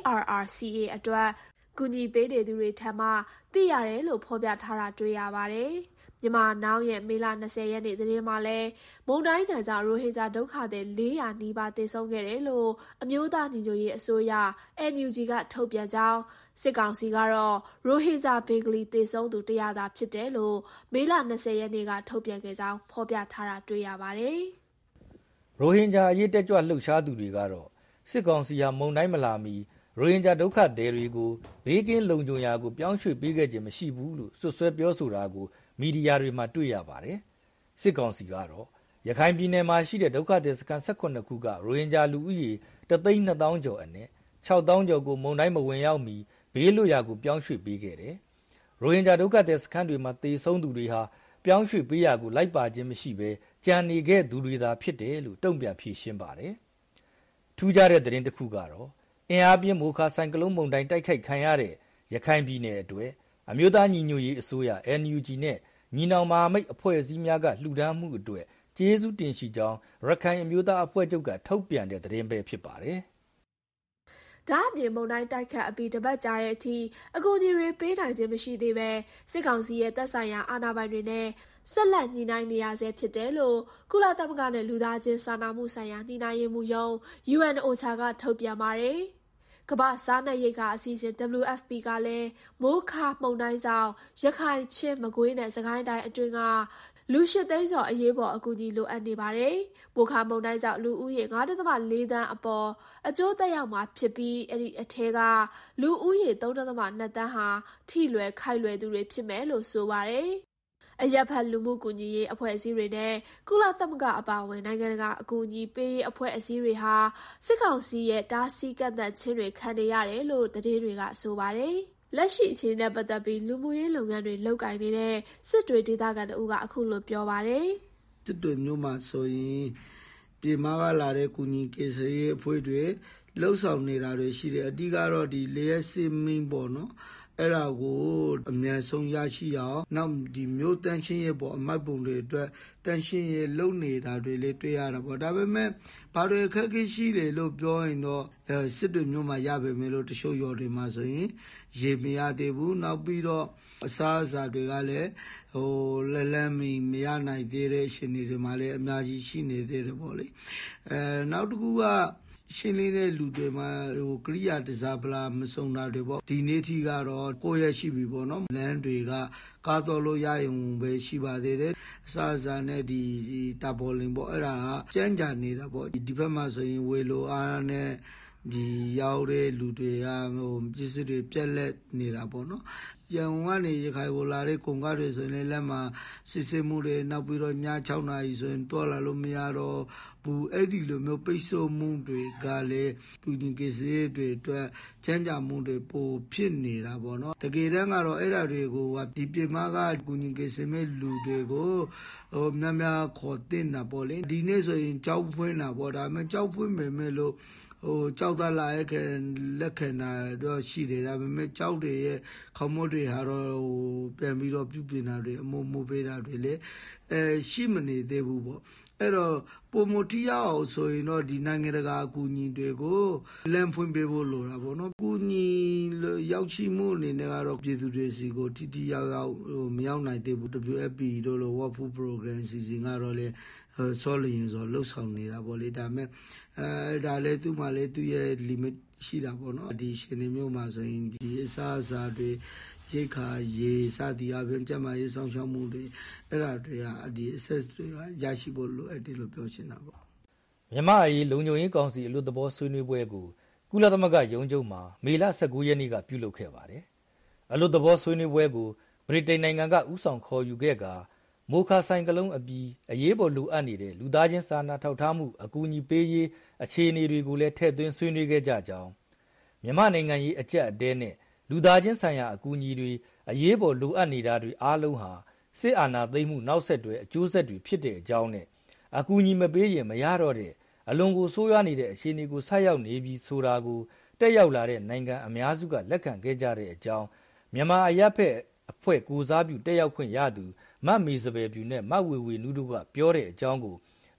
ERRCA အတွက်ကူညီပေးနေသူတွေထံမှသိရတယ်လို့ဖော်ပြထားတာတွေ့ရပါတယ်။မြန်မာနောင်ရဲ့မေလ20ရက်နေ့သတင်းမှာလဲမုန်တိုင်းတန်ကြောင့်ရိုဟင်ဂျာဒုက္ခသည်400နီးပါးသေဆုံးခဲ့တယ်လို့အမျိုးသားညီညွတ်ရေးအစိုးရ NUG ကထုတ်ပြန်ကြောင်းစစ်ကောင်စီကတော့ရိုဟင်ဂျာဘင်္ဂလီသေဆုံးသူ100သာဖြစ်တယ်လို့မေလ20ရက်နေ့ကထုတ်ပြန်ခဲ့ကြောင်းဖော်ပြထားတာတွေ့ရပါတယ်။ရိုဟင်ဂျာအရေးတက်ကြွလှုပ်ရှားသူတွေကတော့စစ်ကောင်စီဟာမုန်တိုင်းမလာမီရိုဟင်ဂျာဒုက္ခသည်တွေကိုဘေးကင်းလုံခြုံရာကိုပြောင်းရွှေ့ပေးခဲ့ခြင်းမရှိဘူးလို့ဆွဆွဲပြောဆိုတာကိုမီဒီယာတွေမှာတွေ့ရပါတယ်။စစ်ကောင်စီကတော့ရခိုင်ပြည်နယ်မှာရှိတဲ့ဒုက္ခသည်စခန်း18ခုကရိုဟင်ဂျာလူဦးရေ1,200,000 ကျော်အနက်6,000 ကျော်ကိုမုန်တိုင်းမဝင်ရောက်မီဘေးလွတ်ရာကိုပြောင်းရွှေ့ပေးခဲ့တယ်။ရိုဟင်ဂျာဒုက္ခသည်စခန်းတွေမှာသေဆုံးသူတွေဟာပြောင်းရွှေ့ပေးရာကိုလိုက်ပါခြင်းမရှိဘဲကြံနေခဲ့သူတွေသာဖြစ်တယ်လို့တုံ့ပြန်ဖြေရှင်းပါတယ်။ထူးခြားတဲ့သတင်းတစ်ခုကတော့အင်အားပြင်းမိုခါဆိုင်ကလုန်းမုန်တိုင်းတိုက်ခိုက်ခံရတဲ့ရခိုင်ပြည်နယ်အတွက်အမျိုးသားညီညွတ်ရေးအစိုးရ NUG နဲ့ညီနောင်မဟာမိတ်အဖွဲ့အစည်းများကလှူဒါန်းမှုအတွက်ကျေးဇူးတင်ရှိကြောင်းရခိုင်အမျိုးသားအဖွဲ့ချုပ်ကထုတ်ပြန်တဲ့သတင်းပဲဖြစ်ပါတယ်။ဒါအပြင်မုန်တိုင်းတိုက်ခတ်အပြီးတပတ်ကြာတဲ့အထိအကူအညီတွေပေးနိုင်ခြင်းမရှိသေးပဲစစ်ကောင်စီရဲ့တပ်ဆိုင်ရာအာဏာပိုင်တွေနဲ့ဆက်လက်ညှိနှိုင်းနေရဆဲဖြစ်တယ်လို့ကုလသမဂ္ဂနဲ့လူသားချင်းစာနာမှုဆိုင်ရာညှိနှိုင်းရေးမှူးရုံး UNOCHA ကထုတ်ပြန်ပါတယ်။ကမ္ဘာစားနပ်ရိက္ခာအစီအစဉ် WFP ကလည်းမိုးခါမုန်တိုင်းကြောင့်ရခိုင်ချင်းမကွေးနဲ့စကိုင်းတိုင်းအတွင်းကလူ8သိန်းကျော်အရေးပေါ်အကူအညီလိုအပ်နေပါတယ်။မိုးခါမုန်တိုင်းကြောင့်လူဦးရေ 9.4 သန်းအပေါ်အကျိုးသက်ရောက်မှာဖြစ်ပြီးအဲ့ဒီအထဲကလူဦးရေ 3.2 သန်းဟာထိလွယ်ခိုက်လွယ်သူတွေဖြစ်မယ်လို့ဆိုပါတယ်။အရပ်ဖက်လူမှုကူညီရေးအဖွဲ့အစည်းတွေနဲ့ကုလသမဂ္ဂအပါအဝင်နိုင်ငံတကာအကူအညီပေးရေးအဖွဲ့အစည်းတွေဟာစစ်ကောင်စီရဲ့တားဆီးကန့်သတ်ခြင်းတွေခံနေရတယ်လို့သတင်းတွေကဆိုပါတယ်။လက်ရှိအခြေအနေနဲ့ပတ်သက်ပြီးလူမှုရေးလုပ်ငန်းတွေလုပ်ကိုင်နေတဲ့စစ်တွေဒေသခံတို့ကအခုလိုပြောပါတယ်။စစ်တွေမျိုးမှာဆိုရင်ပြည်မကလာတဲ့ကူညီကေဆေးရေးအဖွဲ့တွေလှုပ်ဆောင်နေတာတွေရှိတယ်။အဓိကတော့ဒီလေယာဉ်စင်းမင်းပေါ့နော်။အဲ့ဒါကိုအများဆုံးရရှိအောင်နောက်ဒီမျိုးတန်းချင်းရဲ့ပေါ့အမိုက်ပုံတွေအတွက်တန်းချင်းရဲ့လုံနေတာတွေလေးတွေ့ရတာပေါ့ဒါပေမဲ့ဘာတွေအခက်အခဲရှိတယ်လို့ပြောရင်တော့စစ်တွေမျိုးမှာရပါမယ်လို့တချို့ရော်တွေမှာဆိုရင်ရေမရသေးဘူးနောက်ပြီးတော့အစားအစာတွေကလည်းလက်လန်းမရနိုင်သေးတဲ့ရှင်တွေမှာလည်းအများကြီးရှိနေသေးတယ်ပေါ့လေနောက်တစ်ခုကရှင်းလင်းတဲ့လူတွေမှာကရိယာတစားပလာမစုံတာတွေပေါ့ဒီနေ့ထိကတော့9ရက်ရှိပြီပေါ့နော်လမ်းတွေကကားတော်လို့ရရင်ပဲရှိပါသေးတယ်အစားအစာနဲ့ဒီတာပေါ်လင်ပေါ့အဲ့ဒါကကြမ်းကြနေတာပေါ့ဒီဘက်မှာဆိုရင်ဝေလိုအားနဲ့ဒီရောက်တဲ့လူတွေကပစ္စည်းတွေပြက်လက်နေတာပေါ့နော်ရန်ကုန်ကနေရခိုင်ကိုလာတဲ့ကုန်ကားတွေဆိုရင်လက်မှာစစ်စစ်မှုတွေနောက်ပြီးတော့ည6နာရီဆိုရင်တွာလာလို့မရတော့ဘူးအဲ့ဒီလိုမျိုးပိတ်ဆို့မှုတွေကလည်းကူညီကိစ္စတွေအတွက်ချမ်းသာမှုတွေပိုဖြစ်နေတာပေါ့နော်တကယ်တမ်းကတော့အဲ့ဒါတွေကိုဒီပြည်မကကူညီကိစ္စမဲ့လူတွေကိုများများခေါ်တင်တာပေါ့လေဒီနေ့ဆိုရင်ကြောက်ဖွင့်တာပေါ့ဒါပေမဲ့ကြောက်ဖွင့်ပေမဲ့လို့ကြောက်သားလာရဲ့လက်ခံတာတော့ရှိတယ်ဒါပေမဲ့ကြောက်တွေရဲ့ခေါမိုးတွေဟာတော့ပြန်ပြီးတော့ပြုပြင်တာတွေအမိုးပေးတာတွေလည်းရှိမနေသေးဘူးပေါ့အဲ့တော့ပုံမတီးရအောင်ဆိုရင်တော့ဒီနိုင်ငံတကာအကူအညီတွေကိုလမ်းဖွင့်ပေးဖို့လိုတာပေါ့နော်ကူညီရောက်ရှိမှုအနေနဲ့ကတော့ပြည်သူတွေစီကိုတိရောက်မရောက်နိုင်သေးဘူး WFP တို့လို World Food Program စီစဉ်ကတော့လေဆောလျင်ဆိုလှုပ်ဆောင်နေတာပေါ့လေဒါမဲ့ဒါလည်းသူ့မှာလည်းသူ့ရဲ့ limit ရှိတာပေါ့နော်ဒီရှင်နေမျိုးမှာဆိုရင်ဒီအစားအစာတွေရိတ်ခါရေစသည်အပြင်ကျမရေးဆောင်ရှောက်မှုတွေအဲ့ဒါတွေကဒီ access တွေရရှိဖို့လိုအပ်တယ်လို့ပြောချင်တာပေါ့မြန်မာအရေးလုံခြုံရေးကောင်စီအလို့သဘောဆွေးနွေးပွဲကိုကုလသမဂ္ဂရုံးချုပ်မှာမေလ19ရက်နေ့ကပြုလုပ်ခဲ့ပါတယ်အလို့သဘောဆွေးနွေးပွဲကိုဗြိတိန်နိုင်ငံကဥဆောင်ခေါ်ယူခဲ့ကမိုခါဆိုင်ကလုန်းအပြီးအရေးပေါ်လိုအပ်နေတဲ့လူသားချင်းစာနာထောက်ထားမှုအကူအညီပေးရေးအခြေအနေတွေကိုလည်းထည့်သွင်းဆွေးနွေးခဲ့ကြကြောင်းမြန်မာနိုင်ငံရေးအကြက်အတဲနဲ့လူသားချင်းဆိုင်ရာအကူအညီတွေအရေးပေါ်လိုအပ်နေတာတွေအားလုံးဟာစစ်အာဏာသိမ်းမှုနောက်ဆက်တွဲအကျိုးဆက်တွေဖြစ်တဲ့အကြောင်းနဲ့အကူအညီမပေးရင်မရတော့တဲ့အလွန်ကိုဆိုးရွားနေတဲ့အခြေအနေကိုဆက်ရောက်နေပြီးဆိုတာကိုတက်ရောက်လာတဲ့နိုင်ငံအများစုကလက်ခံခဲ့ကြတဲ့အကြောင်းမြန်မာအရပ်ဖက်အဖွဲ့ကိုစားပြုတက်ရောက်ခွင့်ရသူမတ်မေစပယ်ပြူနဲ့မတ်ဝေဝေနူးတို့ကပြောတဲ့အကြောင်းကို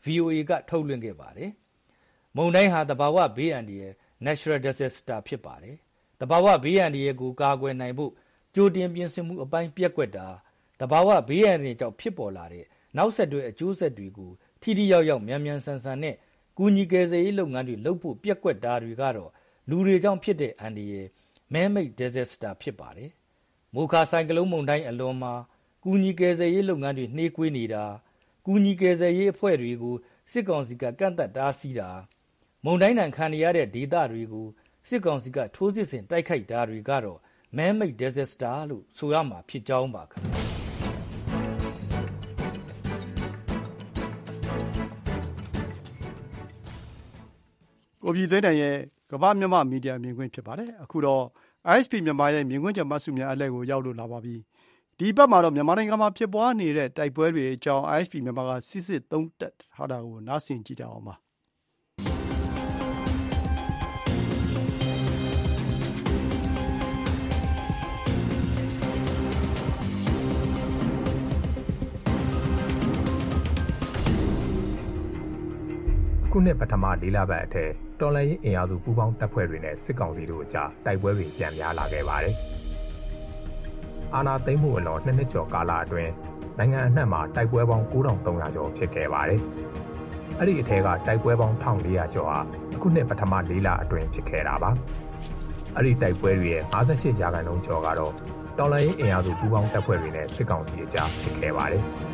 VOA ကထုတ်လွှင့်ခဲ့ပါတယ်။မုန်တိုင်းဟာသဘာဝဘေးအန္တရာယ် natural disaster ဖြစ်ပါတယ်။သဘာဝဘေးအန္တရာယ်ကိုကာကွယ်နိုင်ဖို့ကြိုတင်ပြင်ဆင်မှုအပိုင်းပြက်ကွက်တာသဘာဝဘေးအန္တရာယ်ကြောင့်ဖြစ်ပေါ်လာတဲ့နောက်ဆက်တွဲအကျိုးဆက်တွေကိုထိထိရောက်ရောက်မြန်မြန်ဆန်ဆန်နဲ့ကူညီကယ်ဆယ်ရေးလုပ်ငန်းတွေလုပ်ဖို့ပြက်ကွက်တာတွေကတော့လူတွေကြောင့်ဖြစ်တဲ့အန္တရာယ် man-made disaster ဖြစ်ပါတယ်။မိုခါဆိုင်ကလုန်းမုန်တိုင်းအလွန်မှာကူညီကယ်ဆယ်ရေးလုပ်ငန်းတွေနှေးကွေးနေတာကူညီကယ်ဆယ်ရေးအဖွဲ့တွေကိုစစ်ကောင်စီကကန့်သတ်တားဆီးတာမုန်တိုင်းတန်ခံရတဲ့ဒေသတွေကိုစစ်ကောင်စီကထိုးစစ်ဆင်တိုက်ခိုက်တာတွေကတော့ man-made disaster လို့ဆိုရမှာဖြစ်ကြောင်းပါခင်ဗျာကိုပြည်သိန်းရဲ့ကမ္ဘာမြန်မာမီဒီယာမြင်ကွင်းဖြစ်ပါတယ်အခုတော့ ISP မြန်မာရဲ့မြင်ကွင်းချက်မှတ်စုများအလဲကိုရောက်လို့လာပါပြီဒီဘက်မှာတော့မြန်မာနိုင်ငံမှာဖြစ်ပွားနေတဲ့တိုက်ပွဲတွေအကြောင်း ISP မြန်မာကစစ်စစ်သုံးသပ်ထားတာကိုနားဆင်ကြည့်ကြအောင်ပါခုနှစ်ပထမ၄လပတ်အထက်တော်လှန်ရေးအင်အားစုပူးပေါင်းတပ်ဖွဲ့တွေနဲ့စစ်ကောင်စီတို့အကြားတိုက်ပွဲတွေပြန်များလာခဲ့ပါတယ်။အာဏာသိမ်းမှုအလွန်2နှစ်ကျော်ကာလအတွင်းနိုင်ငံအနှံ့မှာတိုက်ပွဲပေါင်း9300ကျော်ဖြစ်ခဲ့ပါတယ်။အဲ့ဒီအထက်ကတိုက်ပွဲပေါင်း1400ကျော်ဟာအခုနှစ်ပထမ၄လအတွင်းဖြစ်ခဲ့တာပါ။အဲ့ဒီတိုက်ပွဲတွေရဲ့58%ကျော်ကတော့တော်လှန်ရေးအင်အားစုပူးပေါင်းတပ်ဖွဲ့တွေနဲ့စစ်ကောင်စီအကြားဖြစ်ခဲ့ပါတယ်။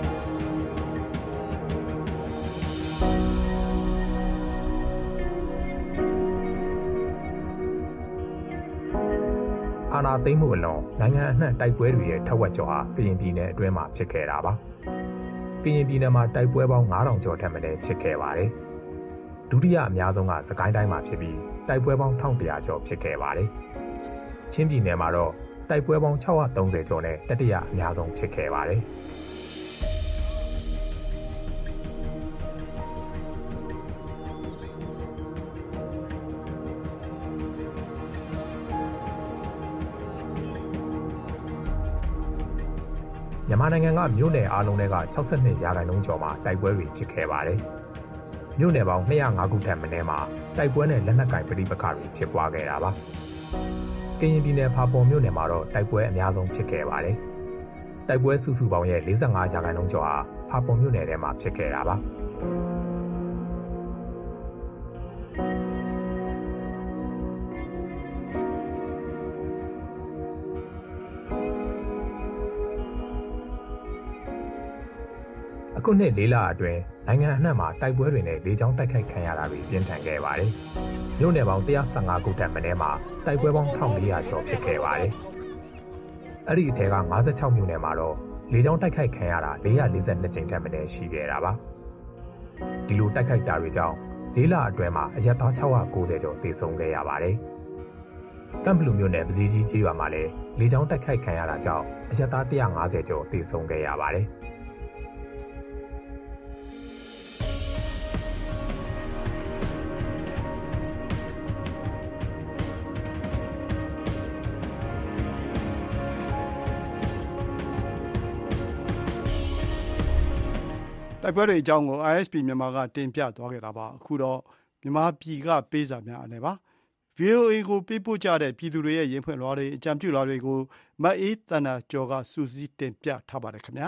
အာဏာသိမ်းမှုအလွန်နိုင်ငံအနှံ့တိုက်ပွဲတွေရဲ့ထက်ဝက်ကျော်ဟာကရင်ပြည်နယ်အတွင်းမှာဖြစ်ခဲ့တာပါ။ကရင်ပြည်နယ်မှာတိုက်ပွဲပေါင်း9000ကျော်ထက်မနည်းဖြစ်ခဲ့ပါတယ်။ဒုတိယအများဆုံးကစကိုင်းတိုင်းမှာဖြစ်ပြီးတိုက်ပွဲပေါင်း1100ကျော်ဖြစ်ခဲ့ပါတယ်။ချင်းပြည်နယ်မှာတော့တိုက်ပွဲပေါင်း630ကျော်နဲ့တတိယအများဆုံးဖြစ်ခဲ့ပါတယ်။မြန်မာနိုင်ငံကမြို့နယ်အားလုံးတွေက62%ကျော်မှာတိုက်ပွဲတွေဖြစ်ခဲ့ပါတယ်။မြို့နယ်ပေါင်း205ခုထက်မနည်းမှာတိုက်ပွဲနဲ့လက်နက်ကင်ပဋိပက္ခတွေဖြစ်ပွားခဲ့တာပါ။ကရင်ပြည်နယ်ဖာပွန်မြို့နယ်မှာတော့တိုက်ပွဲအများဆုံးဖြစ်ခဲ့ပါတယ်။တိုက်ပွဲစုစုပေါင်းရဲ့45%ကျော်ဟာဖာပွန်မြို့နယ်ထဲမှာဖြစ်ခဲ့တာပါ။အခုနှစ်၄လအတွင်းနိုင်ငံအနှံ့မှာတိုက်ပွဲတွေနဲ့လေကြောင်းတိုက်ခိုက်ခံရတာတွေပြင်းထန်ခဲ့ပါတယ်။မြို့နယ်ပေါင်း115ခုထက်မနည်းမှာတိုက်ပွဲပေါင်း1400ကျော်ဖြစ်ခဲ့ပါတယ်။အဲ့ဒီအထက်က56မြို့နယ်မှာတော့လေကြောင်းတိုက်ခိုက်ခံရတာ442ကြိမ်ထက်မနည်းရှိခဲ့တာပါ။ဒီလိုတိုက်ခိုက်တာတွေကြောင့်၄လအတွင်းမှာအရပ်သား690ကျော်သေဆုံးခဲ့ရပါတယ်။ကမ်ဘလူမြို့နယ်ပစီကြီးကျေးရွာမှာလည်းလေကြောင်းတိုက်ခိုက်ခံရတာကြောင့်အရပ်သား150ကျော်သေဆုံးခဲ့ရပါတယ်။တိုက်ပွဲတွေအကြောင်းကို ISP မြန်မာကတင်ပြသွားခဲ့တာပါအခုတော့မြန်မာပြည်ကပေးစာများအနေပါ VOA ကိုပေးပို့ကြတဲ့ပြည်သူတွေရဲ့ရင်ဖွင့်လွှာတွေအကြံပြုလွှာတွေကိုမအေးတနာကျော်ကစူးစီးတင်ပြထားပါတယ်ခင်ဗျာ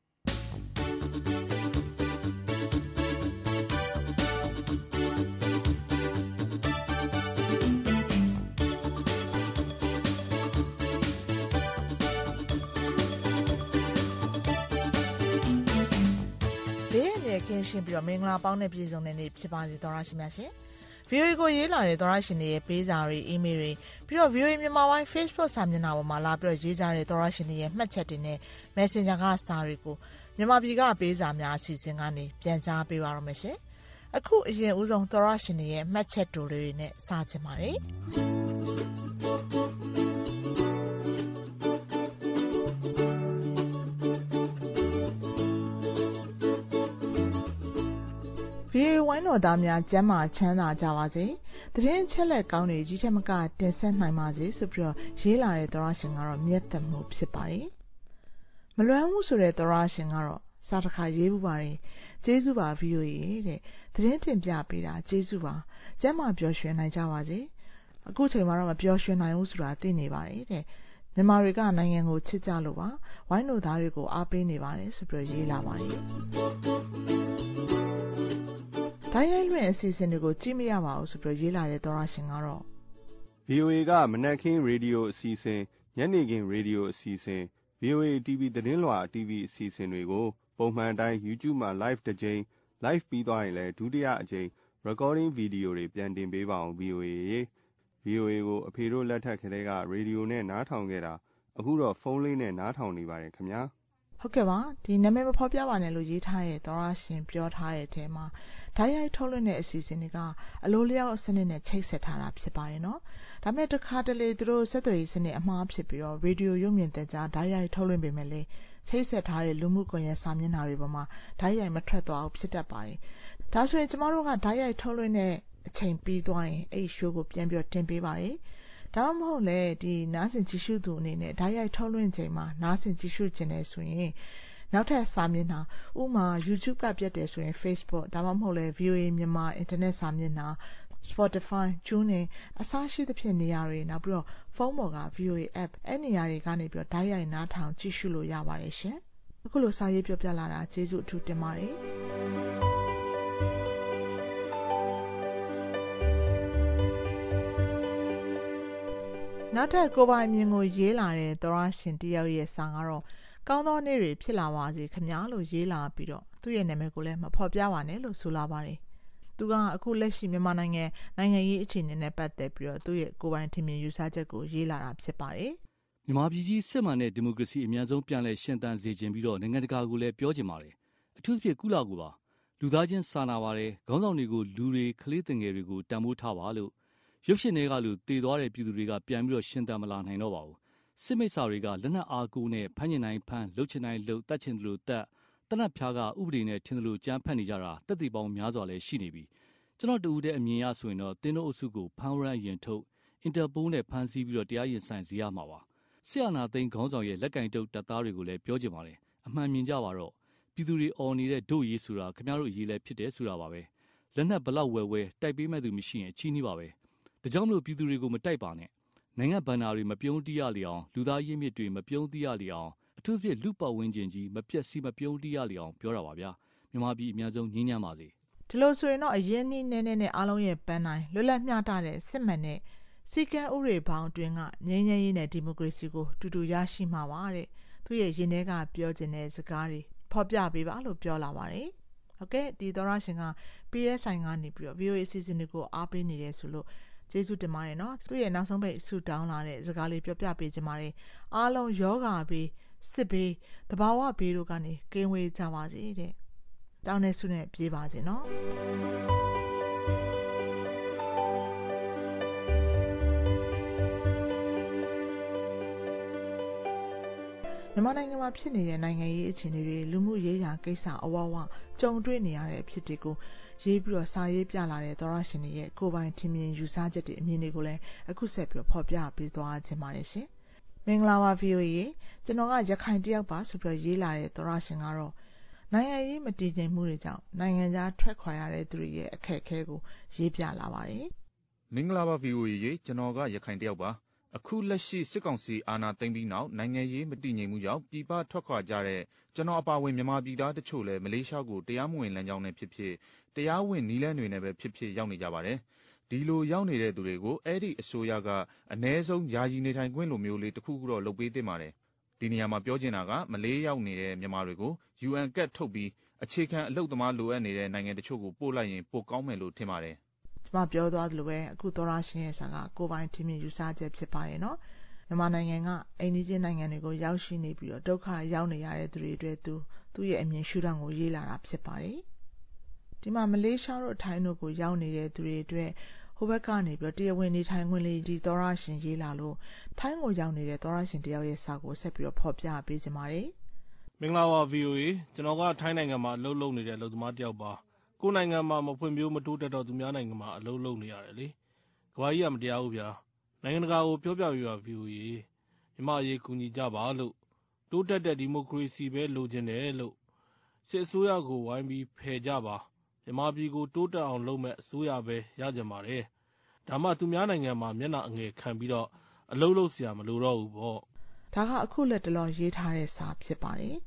ကင်းရှင်းပြီးတော့မင်္ဂလာပေါင်းနဲ့ပြည်စုံတဲ့နေ့ဖြစ်ပါစေသောရရှိမြတ်ရှင် VOA ကိုရေးလာတဲ့သောရရှင်တွေရဲ့ပေးစာတွေ email တွေပြီးတော့ VOA မြန်မာပိုင်း Facebook စာမျက်နှာပေါ်မှာလာပြီးတော့ရေးကြတဲ့သောရရှင်တွေရဲ့မှတ်ချက်တွေနဲ့ Messenger ကစာတွေကိုမြန်မာပြည်ကပေးစာများအစီအစဉ်ကနေပြန်ကြားပေးပါရမရှင်အခုအရင်ဦးဆုံးသောရရှင်တွေရဲ့မှတ်ချက်တွေနဲ့စာချင်ပါတယ်ဝိုင်းတော်သားများကျမ်းမာချမ်းသာကြပါစေ။သတင်းချက်လက်ကောင်းတွေကြီးထက်မကတင်ဆက်နိုင်ပါစေဆိုပြီးတော့ရေးလာတဲ့သောရရှင်ကတော့မြတ်သက်မှုဖြစ်ပါတယ်။မလွမ်းမှုဆိုတဲ့သောရရှင်ကတော့စာတစ်ခါရေးဘူးပါတယ်ကျေးဇူးပါ VOA တဲ့သတင်းတင်ပြပေးတာကျေးဇူးပါကျမ်းမာပျော်ရွှင်နိုင်ကြပါစေအခုချိန်မှာတော့မပျော်ရွှင်နိုင်ဘူးဆိုတာသိနေပါတယ်တဲ့မြန်မာတွေကနိုင်ငံကိုချစ်ကြလို့ပါဝိုင်းလို့သားတွေကိုအားပေးနေပါတယ်ဆိုပြီးရေးလာပါတယ်တိုင်းရိုင်းလွင့်အစီအစဉ်တွေကိုကြည့်မရပါဘူးဆိုပြီးရေးလာတဲ့သောရရှင်ကတော့ VOA ကမနက်ခင်းရေဒီယိုအစီအစဉ်ညနေခင်းရေဒီယိုအစီအစဉ် VOA TV သတင်းလွှာ TV အစီအစဉ်တွေကိုပုံမှန်တိုင်း YouTube မှာ live တစ်ကြိမ် live ပြီးသွားရင်လည်းဒုတိယအကြိမ် recording video တွေပြန်တင်ပေးပါအောင် VOA ရေ VOA ကိုအဖေတို့လက်ထက်ကလေးကရေဒီယိုနဲ့နားထောင်ခဲ့တာအခုတော့ဖုန်းလေးနဲ့နားထောင်နေပါတယ်ခင်ဗျာဟုတ်ကဲ့ပါဒီနာမည်မဖော်ပြပါနဲ့လို့ရေးထားတဲ့သောရရှင်ပြောထားတဲ့အထဲမှာဓာတ်ရိုက်ထုတ်လွှင့်တဲ့အစီအစဉ်တွေကအလိုလျောက်စနစ်နဲ့ချိတ်ဆက်ထားတာဖြစ်ပါတယ်နော်ဒါပေမဲ့တစ်ခါတလေသူတို့ဆက်သွယ်ရေးစနစ်အမှားဖြစ်ပြီးတော့ရေဒီယိုရုပ်မြင်သံကြားဓာတ်ရိုက်ထုတ်လွှင့်ပေမဲ့လေချိတ်ဆက်ထားတဲ့လူမှုကွန်ရက်စာမျက်နှာတွေပေါ်မှာဓာတ်ရိုက်မထွက်သွားဘူးဖြစ်တတ်ပါတယ်ဒါဆိုရင်ကျမတို့ကဓာတ်ရိုက်ထုတ်လွှင့်တဲ့အချိန်ပြီးသွားရင်အဲ့ show ကိုပြန်ပြီးတင်ပေးပါတယ်ဒါမှမဟုတ်လေဒီနားဆင်ကြည့်ရှုသူအနေနဲ့ဓာတ်ရိုက်ထုတ်လွှင့်ချိန်မှာနားဆင်ကြည့်ရှုခြင်းနဲ့ဆိုရင်နောက်ထပ်စာမျက်နှာဥမာ YouTube ကပြတ်တယ်ဆိုရင် Facebook ဒါမှမဟုတ်လေ VOA မြန်မာ internet စာမျက်နှာ Spotify, TuneIn အစရှိသဖြင့်နေရာတွေနောက်ပြီးတော့ဖုန်းပေါ်က VOA app အဲ့နေရာတွေကနေပြီးတော့ဓာတ်ရိုက်နားထောင်ကြည့်ရှုလို့ရပါတယ်ရှင်အခုလိုစာရေးပြောပြလာတာကျေးဇူးအထူးတင်ပါတယ်နောက်ထပ်ကိုပိုင်မြင်ကိုရေးလာတဲ့သောရရှင်တယောက်ရဲ့စာကတော့ကောင်းသောနေ့တွေဖြစ်လာပါစေခင်ဗျာလို့ရေးလာပြီးတော့သူ့ရဲ့နာမည်ကိုလည်းမဖော်ပြပါနဲ့လို့ဆိုလာပါတယ်သူကအခုလက်ရှိမြန်မာနိုင်ငံရေးအခြေအနေနဲ့ပတ်သက်ပြီးတော့သူ့ရဲ့ကိုပိုင်ထင်မြင်ယူဆချက်ကိုရေးလာတာဖြစ်ပါတယ်မြန်မာပြည်ကြီးစစ်မှန်တဲ့ဒီမိုကရေစီအများဆုံးပြန်လည်ရှင်သန်စေခြင်းပြီးတော့နိုင်ငံတကာကိုလည်းပြောချင်ပါတယ်အထူးသဖြင့်ကုလကိုပါလူသားချင်းစာနာပါတယ်ခေါင်းဆောင်တွေကိုလူတွေကလေးသင်ငယ်တွေကိုတန်ဖိုးထားပါလို့ရုပ်ရှင်တွေကလူတည်သွားတဲ့ပြည်သူတွေကပြန်ပြီးတော့ရှင်သန်မလာနိုင်တော့ပါဘူးစစ်မိတ်ဆာတွေကလက်နက်အားကိုးနဲ့ဖမ်းကျင်တိုင်းဖမ်းလှုပ်ချင်တိုင်းလှုပ်တတ်ချင်တယ်လို့တတ်တနတ်ဖျားကဥပဒေနဲ့ထင်တယ်လို့ကြမ်းဖက်နေကြတာတက်တီပေါင်းများစွာလည်းရှိနေပြီကျွန်တော်တူဦးတဲ့အမြင်ရဆိုရင်တော့တင်းတို့အစုကိုဖမ်းဝရမ်းရင်ထုတ်အင်တာပိုးနဲ့ဖမ်းဆီးပြီးတော့တရားရင်ဆိုင်စေရမှာပါဆရာနာသိန်းခေါင်းဆောင်ရဲ့လက်ကင်တုပ်တပ်သားတွေကိုလည်းပြောချင်ပါတယ်အမှန်မြင်ကြပါတော့ပြည်သူတွေအော်နေတဲ့ဒုရေးဆိုတာခင်ဗျားတို့အရေးလည်းဖြစ်တယ်ဆိုတာပါပဲလက်နက်ဘလောက်ဝဲတိုက်ပေးမဲ့သူမရှိရင်အချီးနှီးပါပဲဒါကြောင့်မလို့ပြည်သူတွေကိုမတိုက်ပါနဲ့နိုင်ငံဗန္နာတွေမပြုံးတီးရလေအောင်လူသားရင်းမြစ်တွေမပြုံးတီးရလေအောင်အထူးသဖြင့်လူပတ်ဝန်းကျင်ကြီးမပြက်စီးမပြုံးတီးရလေအောင်ပြောတာပါဗျာမြန်မာပြည်အများဆုံးငြင်းညမ်းပါစေဒီလိုဆိုရင်တော့အရင်နည်းနဲ့အားလုံးရဲ့ပန်းတိုင်းလွတ်လပ်မျှတတဲ့စစ်မှန်တဲ့စီကံဥရေပေါင်းအတွင်းကငြိမ်းချမ်းရေးနဲ့ဒီမိုကရေစီကိုတူတူရရှိမှာပါတဲ့သူရဲ့ရင်ထဲကပြောချင်တဲ့စကားတွေဖော်ပြပေးပါလို့ပြောလာပါတယ်ဟုတ်ကဲ့ဒီသောရရှင်က PSI ကနေပြီးတော့ VOA အစီအစဉ်တွေကိုအားပေးနေတယ်ဆိုလို့ကျေးဇူးတင်ပါတယ်နော်သူရဲ့နောက်ဆုံးပိတ်ဆူတောင်းလာတဲ့စကားလေးပြောပြပေးချင်ပါတယ်အားလုံးယောဂဘေးစစ်ဘေးတဘာဝဘေးတို့ကနေကင်းဝေးကြပါစေတဲ့တောင်းနေဆုနဲ့ပြေးပါစေနော်မြန်မာနိုင်ငံမှာဖြစ်နေတဲ့နိုင်ငံရေးအခြေအနေတွေလူမှုရေးရာကိစ္စအဝဝကြုံတွေ့နေရတဲ့အဖြစ်တွေကိုရေးပြီးတော့စာရေးပြလာတဲ့သောရရှင်တွေရဲ့ကိုယ်ပိုင်ထင်မြင်ယူဆချက်တွေအမြင်တွေကိုလည်းအခုဆက်ပြီးဖော်ပြပေးသွားခြင်းပါတယ်ရှင်မင်္ဂလာပါ VOA ကျွန်တော်ကရခိုင်တယောက်ပါဆိုပြီးရေးလာတဲ့သောရရှင်ကတော့နိုင်ငံရေးမတည်ငြိမ်မှုတွေကြောင့်နိုင်ငံခြားထွက်ခွာရတဲ့သူတွေရဲ့အခက်အခဲကိုရေးပြလာပါတယ်မင်္ဂလာပါ VOA ကျွန်တော်ကရခိုင်တယောက်ပါအခုလက်ရှိစစ်ကောင်စီအာဏာသိမ်းပြီးနောက်နိုင်ငံရေးမတည်ငြိမ်မှုကြောင့်ပြည်ပထွက်ခွာကြတဲ့ကျွန်တော်အပါအဝင်မြန်မာပြည်သားတချို့လည်းမလေးရှားကိုတရားမဝင်လမ်းကြောင်းနဲ့ဖြစ်ဖြစ်တရားဝင်နည်းလမ်းတွေနဲ့ပဲဖြစ်ဖြစ်ရောက်နေကြပါတယ်ဒီလိုရောက်နေတဲ့သူတွေကိုအဲ့ဒီအစိုးရကအ ਨੇ ဆုံးယာယီနေထိုင်ခွင့်လိုမျိုးလေးတစ်ခုခုတော့လုပ်ပေးသင့်ပါတယ်ဒီနေရာမှာပြောချင်တာကမလေးရောက်နေတဲ့မြန်မာတွေကို UN ကတ်ထုတ်ပြီးအခြေခံအလုပ်သမားလိုအပ်နေတဲ့နိုင်ငံတချို့ကိုပို့လိုက်ရင်ပိုကောင်းမယ်လို့ထင်ပါတယ်ကျွန်မပြောသွားသလိုပဲအခုသောရရှင်ရဲ့စာကကိုပိုင်ထင်မြင်ယူဆချက်ဖြစ်ပါရဲ့နော်မြန်မာနိုင်ငံကအိမ်နီးချင်းနိုင်ငံတွေကိုရောက်ရှိနေပြီးတော့ဒုက္ခရောက်နေရတဲ့သူတွေအတွက်သူ့ရဲ့အမြင်ရှုထောင့်ကိုရေးလာတာဖြစ်ပါတယ်ဒီမှာမလေးရှားတို့ထိုင်းတို့ကိုရောက်နေတဲ့သူတွေအတွက်ဟိုဘက်ကနေပြီးတော့တရားဝင်နေထိုင်ခွင့်လေးဒီသောရရှင်ရေးလာလို့ထိုင်းကိုရောက်နေတဲ့သောရရှင်တယောက်ရဲ့စာကိုဆက်ပြီးတော့ဖော်ပြပေးကြပါတယ်မင်္ဂလာပါ VOA ကျွန်တော်ကထိုင်းနိုင်ငံမှာအလုပ်လုပ်နေတဲ့အလုပ်သမားတယောက်ပါကိုယ်နိုင်ငံမှာမဖွံ့ဖြိုးမတိုးတက်တော့သူများနိုင်ငံမှာအလုပ်လုပ်နေရတယ်လေကမ္ဘာကြီးကမတရားဘူးဗျာနိုင်ငံတကာကိုပြောပြပြပါ VOA မြန်မာအရေးကူညီကြပါလို့တိုးတက်တဲ့ဒီမိုကရေစီပဲလိုချင်တယ်လို့စစ်အစိုးရကိုဝိုင်းပြီးဖယ်ကြပါမြန်မာပြည်ကိုတိုးတက်အောင်လုပ်မဲ့အစိုးရပဲရကြပါတယ်ဒါမှသူများနိုင်ငံမှာမျက်နှာအငယ်ခံပြီးတော့အလုပ်လုပ်เสียမလို့တော့ဘူးပေါ့ဒါကအခုလက်တလောရေးထားတဲ့စာဖြစ်ပါတယ်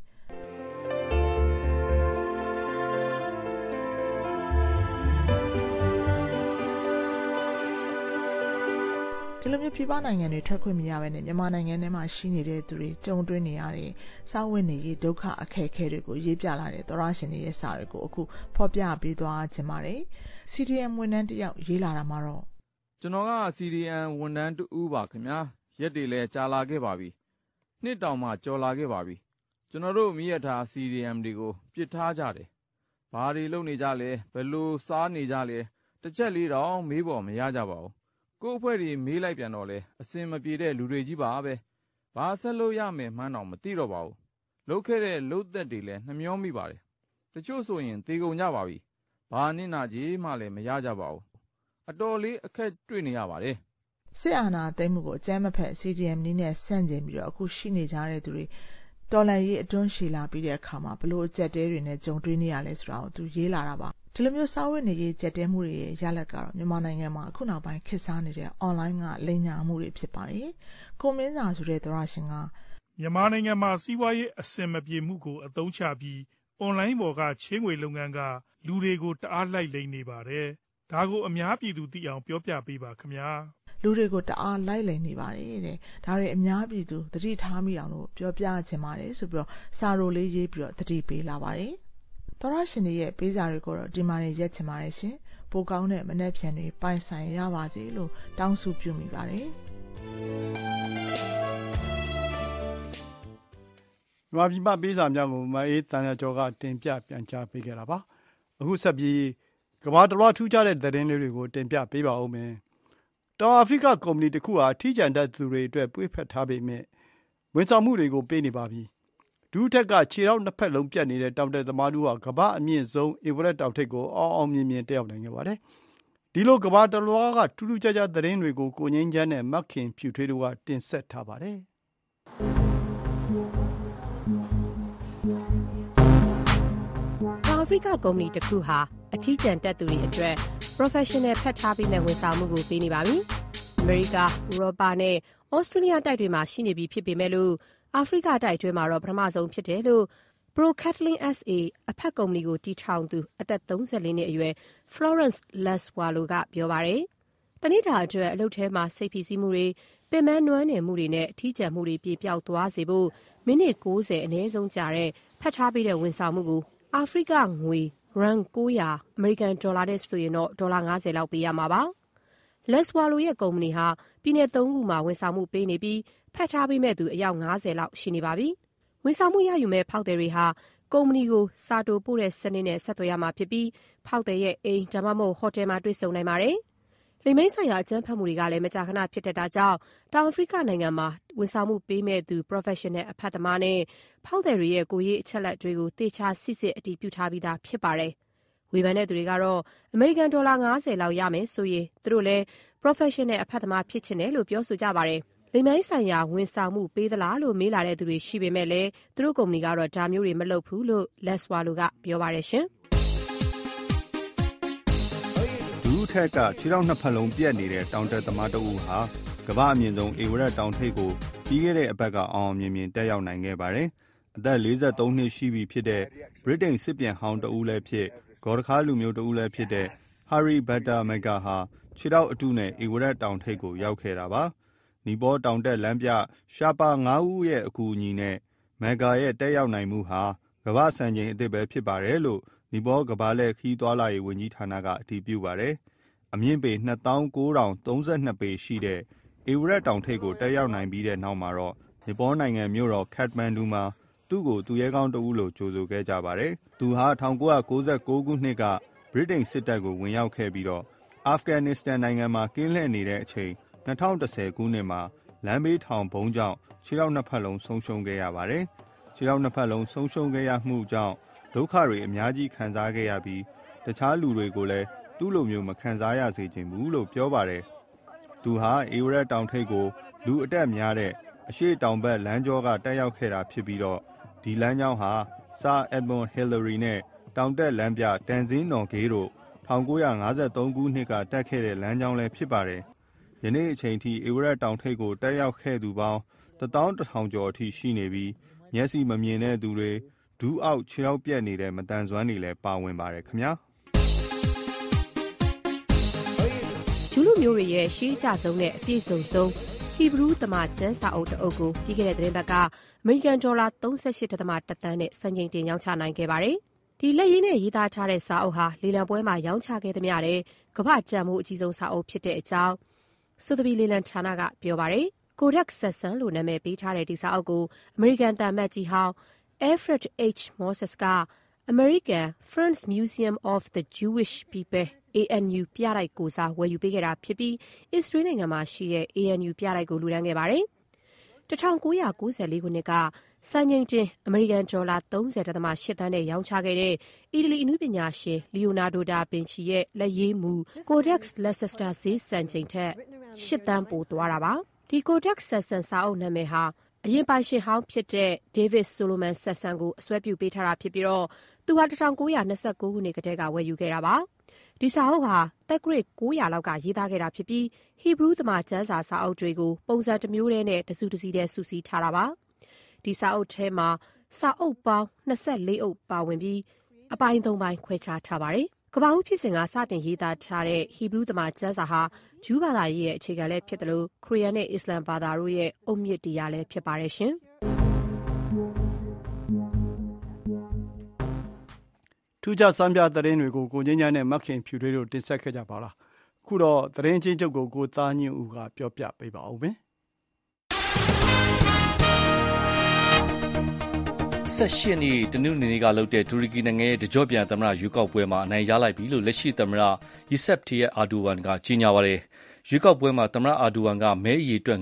ဒီလိုမျိုးပြည်ပနိုင်ငံတွေထွက်ခွင့်မရဘဲနဲ့မြန်မာနိုင်ငံထဲမှာရှိနေတဲ့သူတွေကြုံတွေ့နေရတဲ့စာဝတ်နေရေးဒုက္ခအခက်အခဲတွေကိုရေးပြလာတဲ့သောရရှင်တွေရဲ့စာတွေကိုအခုဖော်ပြပေးသွားခြင်းပါတယ် CDM ဝန်ထမ်းတယောက်ရေးလာတာမှာတော့ကျွန်တော်က CDM ဝန်ထမ်းတူဦးပါခင်ဗျာရက်တွေလည်းကြာလာခဲ့ပါပြီနှစ်တောင်မှကြော်လာခဲ့ပါပြီကျွန်တော်တို့မိရထား CDM တွေကိုပြစ်ထားကြတယ်ဘာတွေလုပ်နေကြလဲဘယ်လိုစားနေကြလဲတစ်ချက်လေးတော့မေးပေါ်မရကြပါဘူးကို့အဖွဲ့တွေမေးလိုက်ပြန်တော့လဲအစင်မပြေတဲ့လူတွေကြီးပါပဲဘာဆက်လို့ရမယ်မှန်းတော့မသိတော့ပါဘူးလုပ်ခဲ့တဲ့လုပ်သက်တွေလည်းနှမျောမိပါတယ်တချို့ဆိုရင်သေကုန်ကြပါပြီဘာနစ်နာကြီးမှလည်းမရကြပါဘူးအတော်လေးအခက်တွေ့နေရပါတယ်စစ်အာဏာသိမ်းမှုကိုအကြမ်းမဖက် CDM နည်းနဲ့ဆန့်ကျင်ပြီးတော့အခုရှိနေကြတဲ့သူတွေတော်လှန်ရေးအတွန်းရှည်လာပြီးတဲ့အခါမှာဘလို့အကြက်တဲတွေနဲ့ကြုံတွေ့နေရလဲဆိုတာကိုသူရေးလာတာပါဒီလိုမျိုးစာဝတ်နေရေးကြက်တဲမှုတွေရဲ့ရလဒ်ကတော့မြန်မာနိုင်ငံမှာအခုနောက်ပိုင်းခေတ်စားနေတဲ့ online ကလိမ်ညာမှုတွေဖြစ်ပါတယ်ကိုမင်းစာဆိုတဲ့သောရရှင်ကမြန်မာနိုင်ငံမှာစီးပွားရေးအဆင်မပြေမှုကိုအသုံးချပြီး online ပေါ်ကချင်းငွေလုပ်ငန်းကလူတွေကိုတအားလိုက်လိမ်နေပါတယ်ဒါကိုအများပြည်သူသိအောင်ပြောပြပေးပါခင်ဗျာလူတွေကိုတအားလိုက်လိမ်နေပါတယ်တဲ့ဒါတွေအများပြည်သူသတိထားမိအောင်လို့ပြောပြချင်ပါတယ်ဆိုပြီးတော့စာရိုလေးရေးပြီးတော့သတိပေးလာပါတယ်သောရရှင်တွေရဲ့ပေးစာတွေကိုတော့ဒီမှာနေရက်ချင်ပါတယ်ရှင်ပိုကောင်းတဲ့မနှက်ဖြန်တွေပိုင်ဆိုင်ရပါစေလို့တောင်းဆုပြုမိပါတယ်မြန်မာပြည်မှာပေးစာများကိုမအေးတန်ရကျော်ကတင်ပြပြန်ကြားပေးခဲ့တာပါအခုဆက်ပြီးကမ္ဘာတစ်လွှားထူးခြားတဲ့သတင်းလေးတွေကိုတင်ပြပေးပါဦးမယ်တောင်အာဖရိကကုမ္ပဏီတစ်ခုဟာထိကြံတဲ့သူတွေအတွက်ပွေးဖက်ထားပေမဲ့ဝန်ဆောင်မှုတွေကိုပေးနေပါပြီဒူးထက်ကခြေထောက်နှစ်ဖက်လုံးပြတ်နေတဲ့တောင်တက်သမားတို့ဟာကမ္ဘာအမြင့်ဆုံးအေဗရက်တောင်ထိပ်ကိုအောင်မြင်မြင်တက်ရောက်နိုင်ခဲ့ပါတယ်ဒီလိုကမ္ဘာတစ်လွှားကထူးထူးခြားခြားသတင်းတွေကိုကိုငင်းချမ်းနဲ့မက်ခင်ဖြူထွေးတို့ကတင်ဆက်ထားပါတယ်တောင်အာဖရိကကုမ္ပဏီတစ်ခုဟာအထီးကျန်တက်သူတွေအတွက် professional ဖတ်ထားပြီးမဲ့ဝန်ဆောင်မှုကိုပေးနေပါပြီ။အမေရိက၊ဥရောပနဲ့ဩစတြေးလျတိုက်တွေမှာရှိနေပြီဖြစ်ပေမဲ့လို့အာဖရိကတိုက်အတွင်းမှာတော့ပထမဆုံးဖြစ်တယ်လို့ Pro-Kathleen SA အဖက်ကုမ္ပဏီကိုတည်ထောင်သူအသက်34နှစ်အရွယ် Florence Laswalo ကပြောပါတယ်။တနေ့တာအတွက်အလုပ်ထဲမှာစိတ်ဖိစီးမှုတွေပင်ပန်းနွမ်းနယ်မှုတွေနဲ့အထီးကျန်မှုတွေပြေပြောက်သွားစေဖို့မိနစ်60အနည်းဆုံးကြာတဲ့ဖတ်ထားပေးတဲ့ဝန်ဆောင်မှုကိုအာဖရိကငွေရန်900အမေရိကန်ဒေါ်လာနဲ့ဆိုရင်တော့ဒေါ်လာ50လောက်ပေးရမှာပါ။ Laswalo ရဲ့ကုမ္ပဏီဟာပြည်내3ခုမှာဝန်ဆောင်မှုပေးနေပြီးဖတ်ထားပေးမဲ့သူအယောက်50လောက်ရှိနေပါပြီ။ဝန်ဆောင်မှုရယူမဲ့ဖောက်သည်တွေဟာကုမ္ပဏီကိုစာတိုပို့တဲ့စနစ်နဲ့ဆက်သွယ်ရမှာဖြစ်ပြီးဖောက်သည်ရဲ့အိမ်ဒါမှမဟုတ်ဟိုတယ်မှာတွေ့ဆုံနိုင်ပါတယ်။လိမ်မိန်းဆိုင်ရာအကြမ်းဖက်မှုတွေကလည်းမကြာခဏဖြစ်တတ်တာကြောင့်တောင်အာဖရိကနိုင်ငံမှာဝန်ဆောင်မှုပေးမဲ့သူ professional အဖက်သမားနဲ့ဖောက်သည်တွေရဲ့ကိုယ်ရေးအချက်လက်တွေကိုတေချာစစ်စစ်အတည်ပြုထားပြီးသားဖြစ်ပါတယ်။ဝေဖန်တဲ့သူတွေကတော့အမေရိကန်ဒေါ်လာ50လောက်ရမယ်ဆိုရင်သူတို့လည်း professional အဖက်သမားဖြစ်ချင်တယ်လို့ပြောဆိုကြပါတယ်။လိမ်မိုင်းဆိုင်ရာဝန်ဆောင်မှုပေးသလားလို့မေးလာတဲ့သူတွေရှိပေမဲ့လည်းသူတို့ကုမ္ပဏီကတော့ဒါမျိုးတွေမလုပ်ဘူးလို့ Laswalo ကပြောပါတယ်ရှင်ဒူးထက်ကခြေထောက်နှစ်ဖက်လုံးပြတ်နေတဲ့တောင်တက်သမားတဦးဟာကမ္ဘာအမြင့်ဆုံးအေဝရက်တောင်ထိပ်ကိုပြီးခဲ့တဲ့အပတ်ကအောင်မြင်မြင်တက်ရောက်နိုင်ခဲ့ပါတယ်အသက်43နှစ်ရှိပြီဖြစ်တဲ့ဗြိတိန်စစ်ပြန်ဟောင်းတဦးလည်းဖြစ်ဂေါ်တခါလူမျိုးတဦးလည်းဖြစ်တဲ့ Harry Buttermega ဟာခြေထောက်အတုနဲ့အေဝရက်တောင်ထိပ်ကိုရောက်ခဲ့တာပါနီပေါတောင်တက်လမ်းပြရှာပါ9ဦးရဲ့အကူအညီနဲ့မက်ဂါရဲ့တက်ရောက်နိုင်မှုဟာကမ္ဘာစံချိန်အသစ်ပဲဖြစ်ပါတယ်လို့နီပေါကမ္ဘာလက်ခီးသွားလာရေးဝန်ကြီးဌာနကအတည်ပြုပါတယ်အမြင့်ပေ2932ပေရှိတဲ့အေဝရက်တောင်ထိပ်ကိုတက်ရောက်နိုင်ပြီးတဲ့နောက်မှာတော့နီပေါနိုင်ငံမြို့တော်ခတ်မန်ဒူမှာသူ့ကိုသူရဲကောင်းတဦးလို့ကြိုဆိုခဲ့ကြပါတယ်သူဟာ1996ခုနှစ်ကဗြိတိန်စစ်တပ်ကိုဝင်ရောက်ခဲ့ပြီးတော့အာဖဂန်နစ္စတန်နိုင်ငံမှာကင်းလှည့်နေတဲ့အချိန်2010ခုနှစ်မှာလမ်းဘေးထောင်ဘုံကြောင့်ခြေထောက်နှစ်ဖက်လုံးဆုံးရှုံးခဲ့ရပါတယ်။ခြေထောက်နှစ်ဖက်လုံးဆုံးရှုံးခဲ့ရမှုကြောင့်ဒုက္ခတွေအများကြီးခံစားခဲ့ရပြီးတခြားလူတွေကိုလည်းသူ့လိုမျိုးမခံစားရစေချင်ဘူးလို့ပြောပါတယ်။သူဟာအေဝရက်တောင်ထိပ်ကိုလူအတက်များတဲ့အရှေ့တောင်ဘက်လမ်းကြောကတက်ရောက်ခဲ့တာဖြစ်ပြီးတော့ဒီလမ်းကြောင်းဟာဆာအက်ဒမွန်ဟီလရီနဲ့တောင်တက်လမ်းပြတန်ဇင်းနော်ဂေးတို့1953ခုနှစ်ကတက်ခဲ့တဲ့လမ်းကြောင်းလည်းဖြစ်ပါတယ်။ယနေ့အချိန်ထိဧဝရက်တောင်ထိပ်ကိုတက်ရောက်ခဲ့သူပေါင်း11000ကျော်အထိရှိနေပြီးမျက်စိမမြင်တဲ့သူတွေဒူးအောက်ခြေထောက်ပြက်နေတဲ့မတန်ဆွမ်းတွေလည်းပါဝင်ပါတယ်ခင်ဗျာဂျူးလူမျိုးတွေရဲ့ရှေးအကျဆုံးနဲ့အပြည့်စုံဆုံးဟီဘရူးသမကျမ်းစာအုပ်တအုပ်ကိုပြီးခဲ့တဲ့သတင်းပတ်ကအမေရိကန်ဒေါ်လာ 38.1 သန်းနဲ့စံချိန်တင်ရောင်းချနိုင်ခဲ့ပါတယ်။ဒီလက်ရင်းနဲ့ရေးသားထားတဲ့စာအုပ်ဟာလေလံပွဲမှာရောင်းချခဲ့သမျှတဲ့ကမ္ဘာ့ကျမ်းမှုအကြီးဆုံးစာအုပ်ဖြစ်တဲ့အကြောင်းဆိုသဘီလေလံဌာနကပြောပါတယ်။ Codex Session လို့နာမည်ပေးထားတဲ့ဒီစာအုပ်ကိုအမေရိကန်သံအမတ်ကြီးဟောင်း Alfred H. Moses က American Friends Museum of the Jewish People ANU ပြတိုက်ကိုစားဝယ်ယူပေးခဲ့တာဖြစ်ပြီးအစ္စရေးနိုင်ငံမှာရှိတဲ့ ANU ပြတိုက်ကိုလူဒန်းခဲ့ပါတယ်။ 1994 ခုနှစ်ကစံချိန်တင်အမေရိကန်ဒေါ်လာ 30.8 သန်းနဲ့ရောင်းချခဲ့တဲ့အီတလီအနုပညာရှင်လီယိုနာဒိုဒါဗင်ချီရဲ့လက်ရေးမူ Codex Leicester ဈေးစံချိန်ထက်8သန်းပိုသွားတာပါ။ဒီ Codex Session စာအုပ်နာမည်ဟာအရင်ပိုင်ရှင်ဟောင်းဖြစ်တဲ့ David Solomon Session ကိုအစွဲပြုပေးထားတာဖြစ်ပြီးတော့သူဟာ1929ခုနှစ်ကတည်းကဝယ်ယူခဲ့တာပါ။ဒီစာအုပ်ဟာတက္ကရာ900လောက်ကရေးသားခဲ့တာဖြစ်ပြီးဟီဘရူးသမကျမ်းစာအုပ်တွေကိုပုံစံတစ်မျိုးတည်းနဲ့တစုတစည်းတည်းစုစည်းထားတာပါ။ဒီစာအုပ်ထဲမှာစာအုပ်ပေါင်း24အုပ်ပါဝင်ပြီးအပိုင်း3ပိုင်းခွဲခြားထားပါတယ်။ကမ္ဘာဦးဖြစ်စဉ်ကစတင်ရေးသားထားတဲ့ဟီဘရူးသမကျမ်းစာဟာဂျူးဘာသာရေးရဲ့အခြေခံလည်းဖြစ်တယ်လို့ခရစ်ယာန်နဲ့အစ္စလမ်ဘာသာတို့ရဲ့အုတ်မြစ်တရားလည်းဖြစ်ပါတယ်ရှင်။ထူးခြားစမ်းပြသတင်းတွေကိုကိုငင်းညာနဲ့မခင်ဖြူတွေတို့တင်ဆက်ခဲ့ကြပါလား။အခုတော့သတင်းချင်းချုပ်ကိုသားညင်းဦးကပြောပြပေးပါဦးမယ်။ 18နှစ်တနင်္ဂနွေနေ့ကလုပ်တဲ့တူရကီနိုင်ငံရဲ့တကြော့ပြန်သမ္မတရွေးကောက်ပွဲမှာအနိုင်ရလိုက်ပြီလို့လက်ရှိသမ္မတရီဆက်တီရဲ့အာဒိုဝမ်ကကြေညာပါတယ်။ရွေးကောက်ပွဲမှာသမ္မတအာဒိုဝမ်ကမဲအရေအတွက်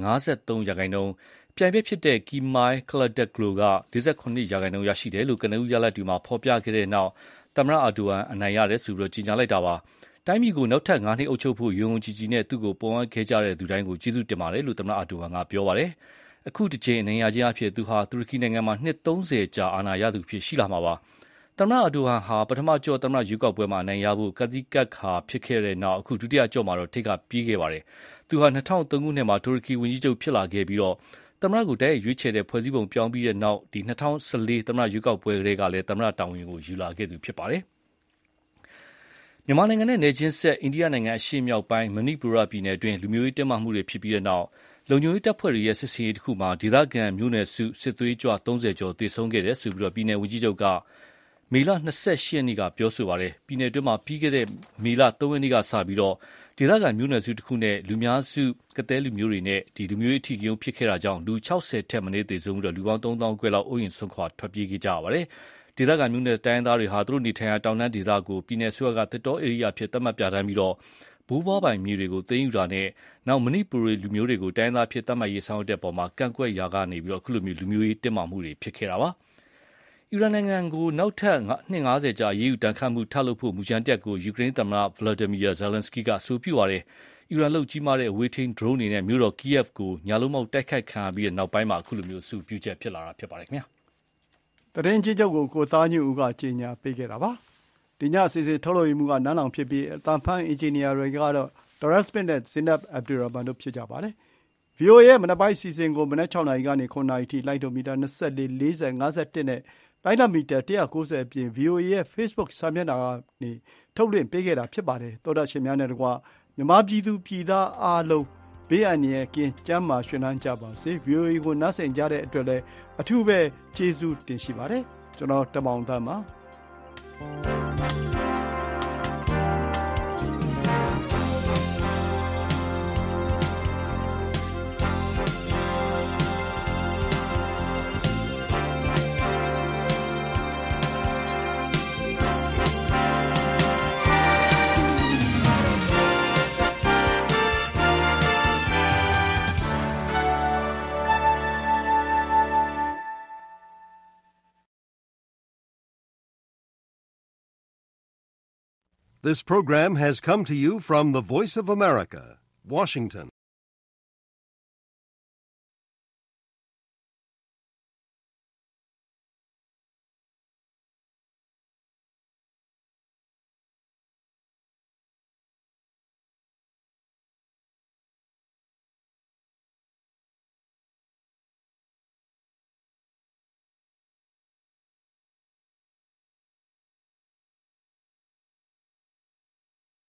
53%ပြိုင်ဘက်ဖြစ်တဲ့ကီမိုင်ကလဒက်ကလိုက48%ရရှိတယ်လို့ကနဦးရလဒ်တွေမှာဖော်ပြခဲ့တဲ့နောက်သမ္မတအာဒိုဝမ်အနိုင်ရတယ်ဆိုပြီးကြေညာလိုက်တာပါ။တိုင်းပြည်ကိုနောက်ထပ်9နှစ်အုပ်ချုပ်ဖို့ယုံကြည်ကြည်နဲ့သူ့ကိုပုံအပ်ခဲ့ကြတဲ့သူတိုင်းကိုကျေးဇူးတင်ပါတယ်လို့သမ္မတအာဒိုဝမ်ကပြောပါတယ်။အခုတစ်ချိန်အနိုင်ရခြင်းအဖြစ်သူဟာတူရကီနိုင်ငံမှာနှစ်30ကြာအာဏာရသူဖြစ်ရှိလာမှာပါ။သမ္မတအာဒိုဝမ်ဟာပထမကြော့သမ္မတရွေးကောက်ပွဲမှာအနိုင်ရဖို့ကတိကတ်ခါဖြစ်ခဲ့တဲ့နောက်အခုဒုတိယကြော့မှာတော့ထိပ်ကပြေးခဲ့ပါတယ်။သူဟာ2003ခုနှစ်မှာတူရကီဝန်ကြီးချုပ်ဖြစ်လာခဲ့ပြီးတော့သမ္မတကိုတိုက်ရိုက်ရွေးချယ်တဲ့ဖွဲ့စည်းပုံပြောင်းပြီးတဲ့နောက်ဒီ2014သမ္မတရွေးကောက်ပွဲကလေးကလည်းသမ္မတတာဝန်ကိုယူလာခဲ့သူဖြစ်ပါတယ်။မြန်မာနိုင်ငံနဲ့နယ်ချင်းဆက်အိန္ဒိယနိုင်ငံအရှေ့မြောက်ပိုင်းမဏိပူရပြည်နယ်အတွင်းလူမျိုးရေးတင်းမာမှုတွေဖြစ်ပြီးတဲ့နောက်လုံခြုံရေးတပ်ဖွဲ့တွေရဲ့စစ်စင်ရေးတစ်ခုမှာဒေသခံမျိုးနွယ်စုစစ်သွေးကြွ30ကျော်သေဆုံးခဲ့တယ်ဆိုပြီးပြည်နယ်ဝန်ကြီးချုပ်ကမေလ28ရက်နေ့ကပြောဆိုပါတယ်။ပြည်နယ်အတွင်းမှာပြီးခဲ့တဲ့မေလ3ရက်နေ့ကစပြီးတော့ဒေသခံမျိုးနွယ်စုတစ်ခုနဲ့လူများစုကသဲလူမျိုးတွေနဲ့ဒီလူမျိုးရေးအထီးကျုံဖြစ်ခဲ့တာကြောင့်လူ60ထက်မနည်းသေဆုံးပြီးတော့လူပေါင်း3000ခွဲလောက်အိုးအိမ်ဆုံးခွာထွက်ပြေးခဲ့ကြရပါတယ်။ဒေသခံမျိုးနွယ်တိုင်းသားတွေဟာသူတို့နေထိုင်ရာတောင်တန်းဒေသကိုပြည်နယ်ဆွေကတစ်တော်ဧရိယာဖြစ်သတ်မှတ်ပြဋ္ဌာန်းပြီးတော့ဘိုးဘွားပိုင်မြေတွေကိုသိမ်းယူတာနဲ့နောက်မဏိပူရီလူမျိုးတွေကိုတိုင်းသားဖြစ်သတ်မှတ်ရေးဆောင်တဲ့ပေါ်မှာကန့်ကွက်ရာကနေပြီးတော့အခုလိုမျိုးလူမျိုးရေးတင်းမာမှုတွေဖြစ်ခဲ့တာပါ။အီရန်နိုင်ငံကိုနောက်ထပ်နှစ်50ကြာရေးယူတန်ခတ်မှုထပ်လုပ်ဖို့မူကြမ်းတက်ကိုယူကရိန်းသမ္မတဗလာဒီမီယာဇယ်လန်စကီကအဆိုပြုပါတယ်။အီရန်လုကြီးမားတဲ့အဝေးထိန်းဒရုန်းတွေနဲ့မြို့တော်ကီယက်ကိုညာလုံးပေါက်တိုက်ခိုက်ခံရပြီးတဲ့နောက်ပိုင်းမှာအခုလိုမျိုးအဆိုပြုချက်ဖြစ်လာတာဖြစ်ပါတယ်ခင်ဗျာ။တရင်ချင်းချုပ်ကိုသားညင်းဦးကကြေညာပေးခဲ့တာပါ။ဒီညအစီအစဉ်ထုတ်လုပ်မှုကနန်းလောင်ဖြစ်ပြီးအတန်ဖန်အင်ဂျင်နီယာတွေကတော့ Doris Smith နဲ့ Zainab Abdurrahman တို့ဖြစ်ကြပါတယ်။ VOA ရဲ့မနက်ပိုင်းစီစဉ်ကိုမနက်6နာရီကနေ9နာရီထိလိုက်တိုမီတာ24 40 51နဲ့လိုက်နာမီတာ190အပြင် VOA ရဲ့ Facebook စာမျက်နှာကနေထုတ်လွှင့်ပေးခဲ့တာဖြစ်ပါတယ်။သောတာရှင်များနဲ့တကွမြန်မာပြည်သူပြည်သားအားလုံးဘေးအန္တရာယ်ကင်းကျန်းမာရွှင်လန်းကြပါစေ။ VOA ကိုနားဆင်ကြတဲ့အတွက်လည်းအထူးပဲကျေးဇူးတင်ရှိပါတယ်။ကျွန်တော်တမောင်သားပါ။ This program has come to you from the Voice of America, Washington.